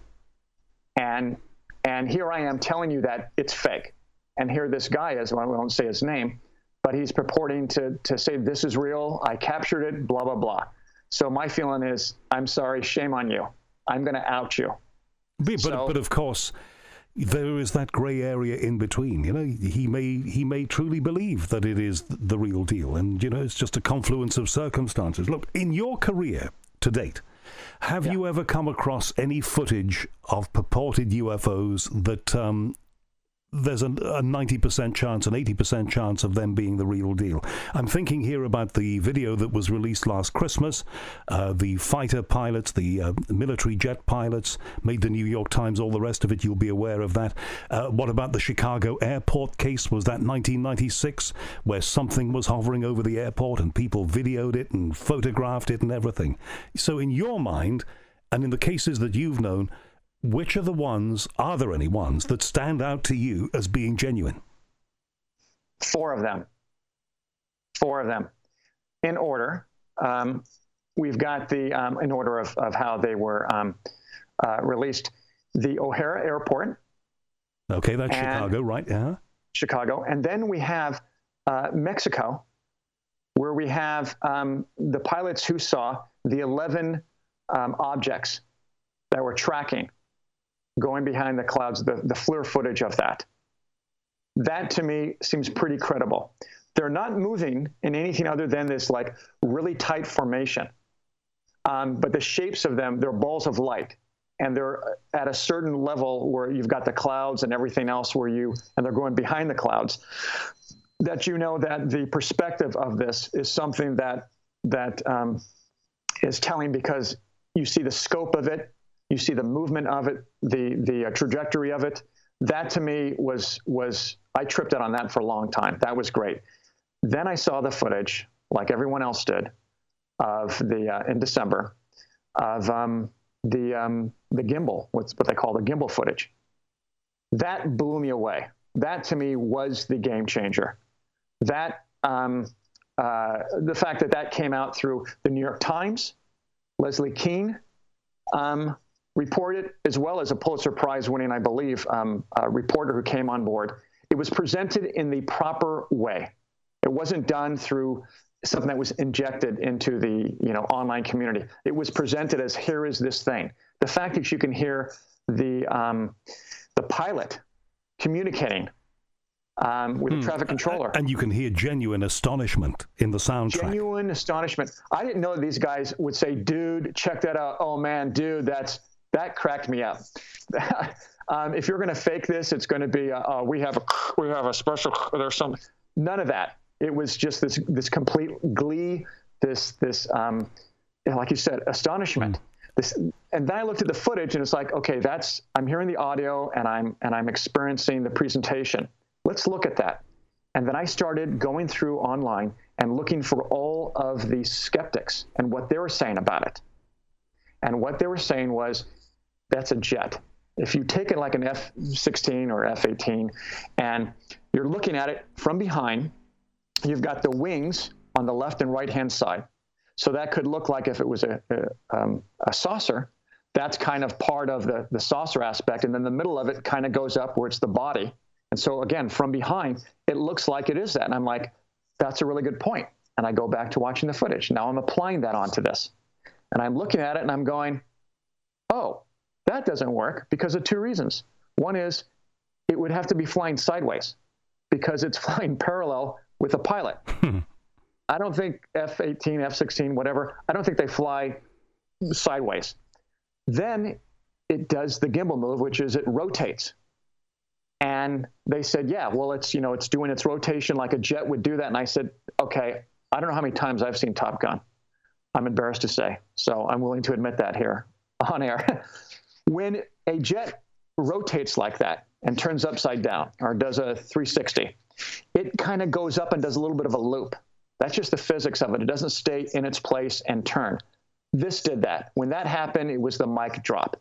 And here I am telling you that it's fake. And here this guy is, well, I won't say his name, but he's purporting to say this is real, I captured it, blah, blah, blah. So my feeling is, I'm sorry, shame on you. I'm going to out you. But of course, there is that gray area in between. He may truly believe that it is the real deal, and it's just a confluence of circumstances. Look, in your career to date, have you ever come across any footage of purported UFOs that there's a 90% chance, an 80% chance of them being the real deal? I'm thinking here about the video that was released last Christmas. The fighter pilots, the military jet pilots made the New York Times, all the rest of it, you'll be aware of that. What about the Chicago airport case? Was that 1996, where something was hovering over the airport and people videoed it and photographed it and everything? So in your mind, and in the cases that you've known, which are there any ones that stand out to you as being genuine? 4 of them. in order. We've got the, in order of how they were released, the O'Hare Airport. Okay, that's Chicago, right? Yeah. Chicago. And then we have Mexico, where we have the pilots who saw the 11 objects that were tracking going behind the clouds, the FLIR footage of that. That to me seems pretty credible. They're not moving in anything other than this like really tight formation. But the shapes of them, they're balls of light. And they're at a certain level where you've got the clouds and everything else and they're going behind the clouds, that you know that the perspective of this is something that is telling, because you see the scope of it, you see the movement of it, the trajectory of it. That to me was I tripped out on that for a long time. That was great. Then I saw the footage, like everyone else did, of in December, of the gimbal, what they call the gimbal footage. That blew me away. That to me was the game changer. That the fact that came out through the New York Times, Leslie Kean reported, as well as a Pulitzer Prize winning, I believe, reporter who came on board. It was presented in the proper way. It wasn't done through something that was injected into the online community. It was presented as, here is this thing. The fact that you can hear the pilot communicating with the traffic controller. And you can hear genuine astonishment in the soundtrack. Genuine astonishment. I didn't know that these guys would say, dude, check that out. Oh man, dude, that cracked me up. If you're going to fake this, it's going to be, we have a special, there's some, none of that. It was just this complete glee, this like you said, astonishment. And then I looked at the footage and it's like, okay, I'm hearing the audio and I'm experiencing the presentation. Let's look at that. And then I started going through online and looking for all of the skeptics and what they were saying about it. And what they were saying was, that's a jet. If you take it like an F-16 or F-18 and you're looking at it from behind, you've got the wings on the left and right-hand side. So that could look like if it was a saucer, that's kind of part of the saucer aspect. And then the middle of it kind of goes up where it's the body. And so again, from behind, it looks like it is that. And I'm like, that's a really good point. And I go back to watching the footage. Now I'm applying that onto this. And I'm looking at it and I'm going, oh, that doesn't work because of two reasons. One is it would have to be flying sideways because it's flying parallel with a pilot. I don't think F-18, F-16, whatever, I don't think they fly sideways. Then it does the gimbal move, which is it rotates. And they said, yeah, well, it's doing its rotation like a jet would do that. And I said, okay, I don't know how many times I've seen Top Gun. I'm embarrassed to say, so I'm willing to admit that here on air. When a jet rotates like that and turns upside down or does a 360, it kind of goes up and does a little bit of a loop. That's just the physics of it. It doesn't stay in its place and turn. This did that. When that happened, it was the mic drop.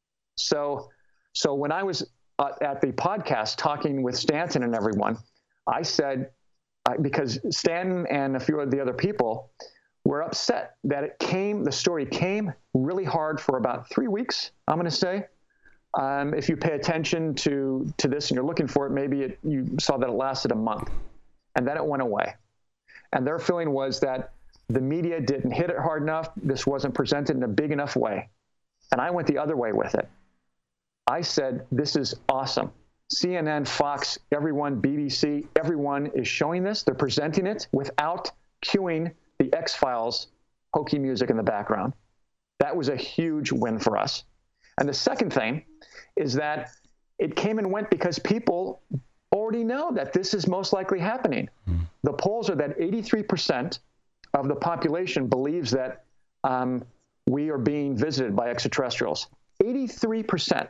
So when I was at the podcast talking with Stanton and everyone, I said, because Stanton and a few of the other people were upset that the story came really hard for about 3 weeks, I'm going to say. If you pay attention to this and you're looking for it, maybe you saw that it lasted a month, and then it went away. And their feeling was that the media didn't hit it hard enough. This wasn't presented in a big enough way. And I went the other way with it. I said, this is awesome. CNN, Fox, everyone, BBC, everyone is showing this. They're presenting it without cueing the X-Files hokey music in the background. That was a huge win for us. And the second thing is that it came and went because people already know that this is most likely happening. The polls are that 83% of the population believes that we are being visited by extraterrestrials. 83%.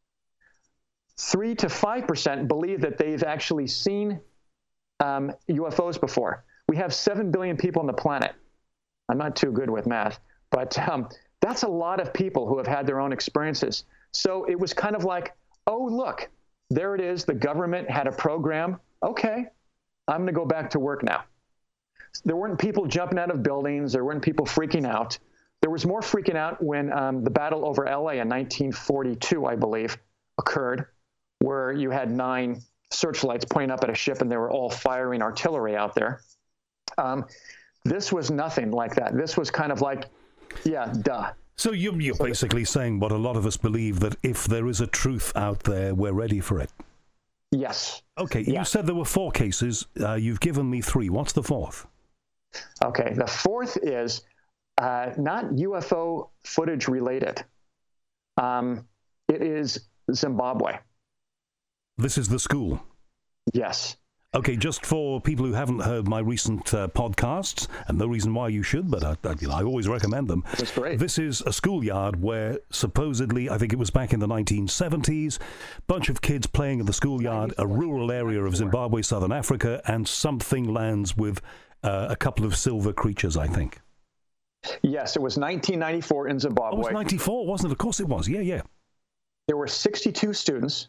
3 to 5% believe that they've actually seen UFOs before. We have 7 billion people on the planet. I'm not too good with math, but that's a lot of people who have had their own experiences. So it was kind of like, oh, look, there it is. The government had a program. Okay, I'm going to go back to work now. There weren't people jumping out of buildings. There weren't people freaking out. There was more freaking out when the battle over LA in 1942, I believe, occurred, where you had 9 searchlights pointing up at a ship and they were all firing artillery out there. This was nothing like that. This was kind of like, yeah, duh. So you're basically saying what a lot of us believe, that if there is a truth out there, we're ready for it. Yes. Okay, you said there were 4 cases. You've given me 3. What's the 4th? Okay, the 4th is not UFO footage related. It is Zimbabwe. This is the school? Yes. Okay, just for people who haven't heard my recent podcasts, and no reason why you should, but I always recommend them. That's great. This is a schoolyard where supposedly, I think it was back in the 1970s, bunch of kids playing in the schoolyard, a rural area of Zimbabwe, Southern Africa, and something lands with a couple of silver creatures, I think. Yes, it was 1994 in Zimbabwe. Oh, it was 94, wasn't it? Of course it was. Yeah. There were 62 students,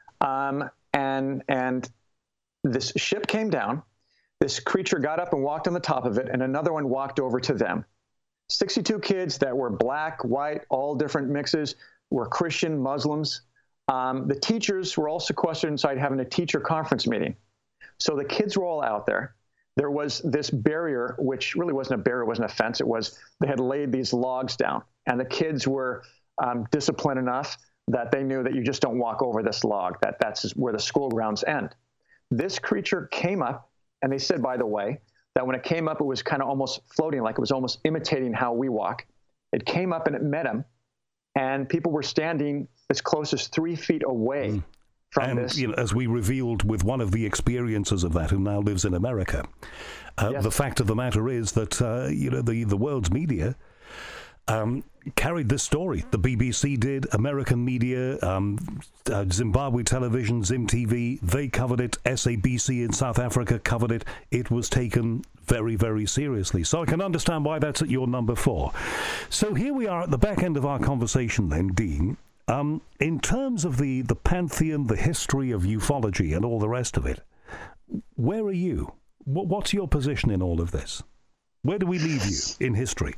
and this ship came down. This creature got up and walked on the top of it, and another one walked over to them. 62 kids that were black, white, all different mixes, were Christian, Muslims. The teachers were all sequestered inside having a teacher conference meeting. So the kids were all out there. There was this barrier, which really wasn't a barrier, it wasn't a fence. It was, they had laid these logs down, and the kids were disciplined enough that they knew that you just don't walk over this log, that's where the school grounds end. This creature came up, and they said, by the way, that when it came up, it was kind of almost floating, like it was almost imitating how we walk. It came up and it met him, and people were standing as close as 3 feet away from this. And as we revealed with one of the experiences of that, who now lives in America, yes. The fact of the matter is that the world's media carried this story. The BBC did, American media, Zimbabwe television, Zim TV, they covered it. SABC in South Africa covered it. It was taken very, very seriously. So I can understand why that's at your number 4. So here we are at the back end of our conversation then, Dean. In terms of the pantheon, the history of ufology and all the rest of it, where are you? What's your position in all of this? Where do we leave you in history?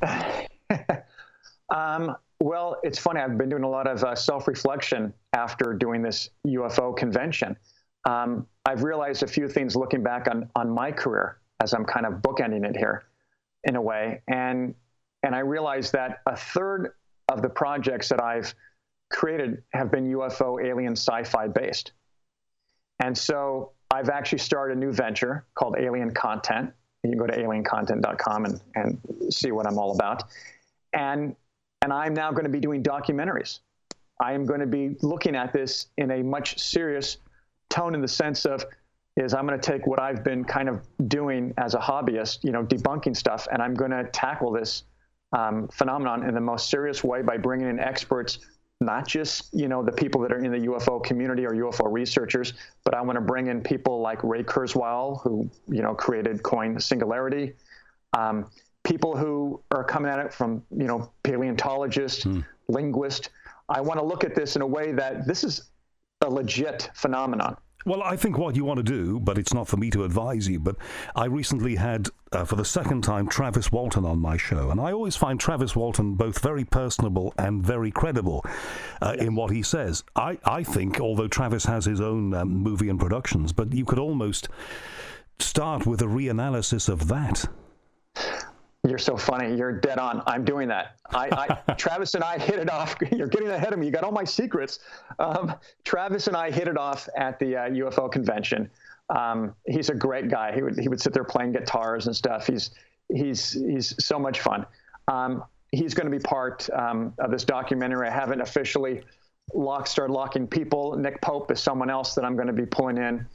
Well, it's funny. I've been doing a lot of self-reflection after doing this UFO convention. I've realized a few things looking back on my career as I'm kind of bookending it here in a way. And I realized that a third of the projects that I've created have been UFO, alien, sci-fi based. And so I've actually started a new venture called Alien Content. You can go to aliencontent.com and see what I'm all about. And I'm now going to be doing documentaries. I am going to be looking at this in a much serious tone, in the sense of, I'm going to take what I've been kind of doing as a hobbyist, debunking stuff, and I'm going to tackle this phenomenon in the most serious way by bringing in experts, not just, the people that are in the UFO community or UFO researchers, but I want to bring in people like Ray Kurzweil, who, coined Singularity, people who are coming at it from, paleontologists, linguists. I want to look at this in a way that this is a legit phenomenon. Well, I think what you want to do, but it's not for me to advise you, but I recently had, for the second time, Travis Walton on my show. And I always find Travis Walton both very personable and very credible in what he says. I think, although Travis has his own movie and productions, but you could almost start with a reanalysis of that. You're so funny. You're dead on. I'm doing that. Travis and I hit it off. You're getting ahead of me. You got all my secrets. Travis and I hit it off at the UFO convention. He's a great guy. He would sit there playing guitars and stuff. He's so much fun. He's going to be part of this documentary. I haven't officially started locking people. Nick Pope is someone else that I'm going to be pulling in.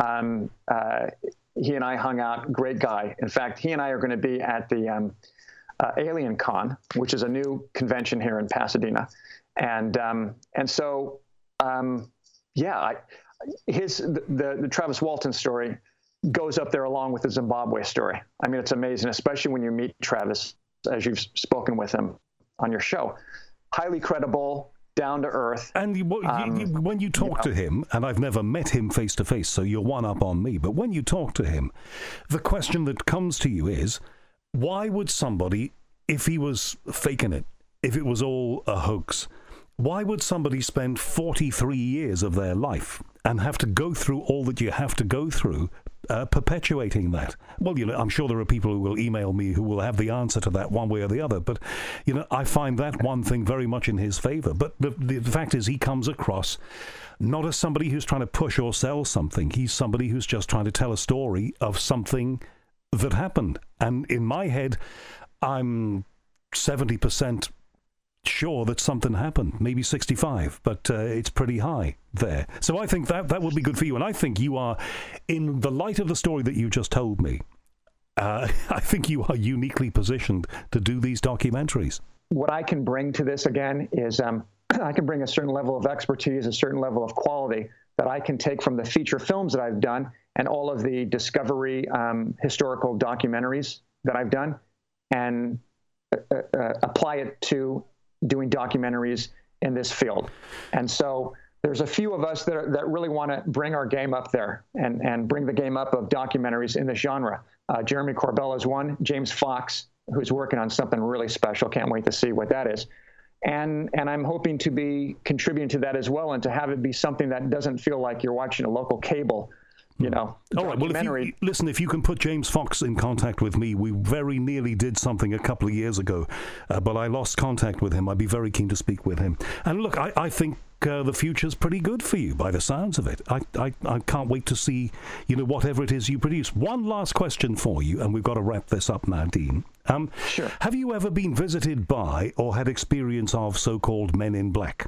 He and I hung out, great guy. In fact, he and I are going to be at the Alien Con, which is a new convention here in Pasadena. And so, the Travis Walton story goes up there along with the Zimbabwe story. I mean, it's amazing, especially when you meet Travis, as you've spoken with him on your show. Highly credible, down to earth. And when you talk to him, and I've never met him face to face, so you're one up on me, but when you talk to him, the question that comes to you is, why would somebody, if he was faking it, if it was all a hoax, why would somebody spend 43 years of their life and have to go through all that you have to go through, perpetuating that? Well, I'm sure there are people who will email me who will have the answer to that one way or the other, but, I find that one thing very much in his favor. But the fact is, he comes across not as somebody who's trying to push or sell something. He's somebody who's just trying to tell a story of something that happened. And in my head, I'm 70% sure that something happened, maybe 65, but it's pretty high there. So I think that would be good for you. And I think you are, in the light of the story that you just told me, I think you are uniquely positioned to do these documentaries. What I can bring to this, again, is I can bring a certain level of expertise, a certain level of quality that I can take from the feature films that I've done and all of the Discovery historical documentaries that I've done, and apply it to doing documentaries in this field. And so there's a few of us that really want to bring our game up there and bring the game up of documentaries in this genre. Jeremy Corbell is one, James Fox, who's working on something really special. Can't wait to see what that is. And I'm hoping to be contributing to that as well, and to have it be something that doesn't feel like you're watching a local cable, all right. Well, if you can put James Fox in contact with me, we very nearly did something a couple of years ago, but I lost contact with him. I'd be very keen to speak with him. And look, I think the future's pretty good for you by the sounds of it. I can't wait to see, whatever it is you produce. One last question for you, and we've got to wrap this up now, Dean. Sure. Have you ever been visited by or had experience of so-called Men in Black?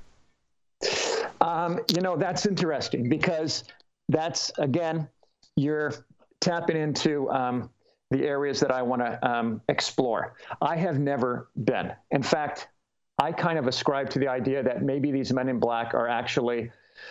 That's interesting, because that's, again, you're tapping into the areas that I want to explore. I have never been. In fact, I kind of ascribe to the idea that maybe these Men in Black are actually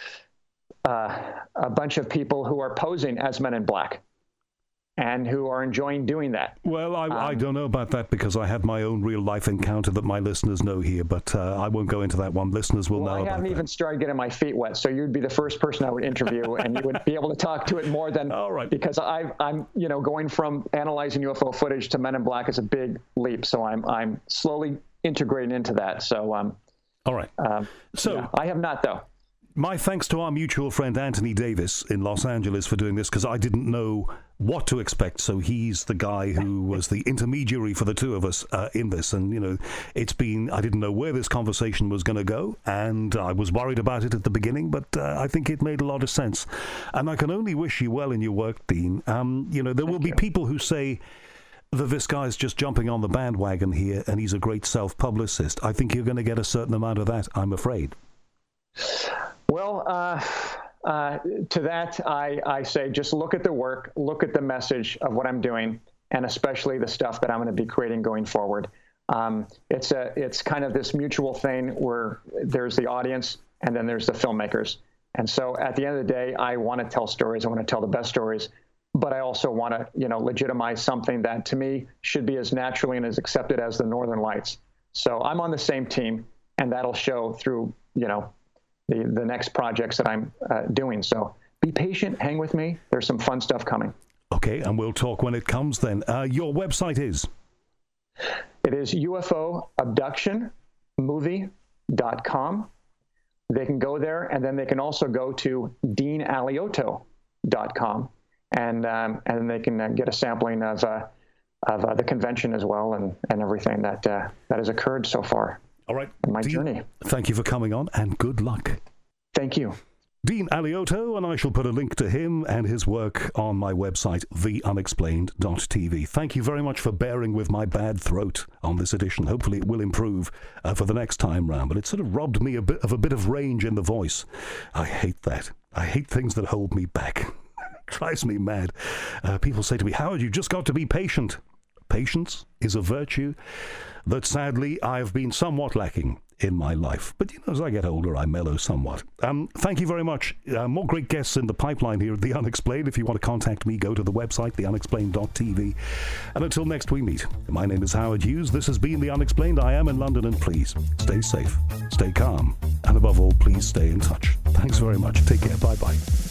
a bunch of people who are posing as Men in Black and who are enjoying doing that. Well, I don't know about that, because I had my own real-life encounter that my listeners know here, but I won't go into that one. Listeners will know about that. I haven't even started getting my feet wet, so you'd be the first person I would interview, and you would be able to talk to it more than... All right. Because I'm going from analyzing UFO footage to Men in Black is a big leap, so I'm slowly integrating into that. So, all right. I have not, though. My thanks to our mutual friend Anthony Davis in Los Angeles for doing this, because I didn't know what to expect. So he's the guy who was the intermediary for the two of us in this. And, I didn't know where this conversation was going to go. And I was worried about it at the beginning, but I think it made a lot of sense. And I can only wish you well in your work, Dean. There will be people who say that this guy's just jumping on the bandwagon here and he's a great self-publicist. I think you're going to get a certain amount of that, I'm afraid. Well, to that, I say just look at the work, look at the message of what I'm doing, and especially the stuff that I'm going to be creating going forward. It's kind of this mutual thing where there's the audience and then there's the filmmakers. And so at the end of the day, I want to tell stories. I want to tell the best stories, but I also want to, legitimize something that to me should be as naturally and as accepted as the Northern Lights. So I'm on the same team, and that'll show through, the next projects that I'm doing. So be patient, hang with me. There's some fun stuff coming. Okay, and we'll talk when it comes then. Your website is? It is UFOabductionmovie.com. They can go there, and then they can also go to deanalioto.com, and they can get a sampling of the convention as well, and everything that has occurred so far. All right. In my journey. Thank you for coming on, and good luck. Thank you. Dean Alioto, and I shall put a link to him and his work on my website, theunexplained.tv. Thank you very much for bearing with my bad throat on this edition. Hopefully it will improve for the next time round, but it sort of robbed me a bit of range in the voice. I hate that. I hate things that hold me back. It drives me mad. People say to me, Howard, you've just got to be patient. Patience is a virtue that sadly I've been somewhat lacking in my life. But as I get older, I mellow somewhat. Thank you very much. More great guests in the pipeline here at The Unexplained. If you want to contact me, go to the website, theunexplained.tv. And until next we meet, my name is Howard Hughes. This has been The Unexplained. I am in London, and please stay safe, stay calm, And above all, please stay in touch. Thanks very much. Take care. Bye-bye.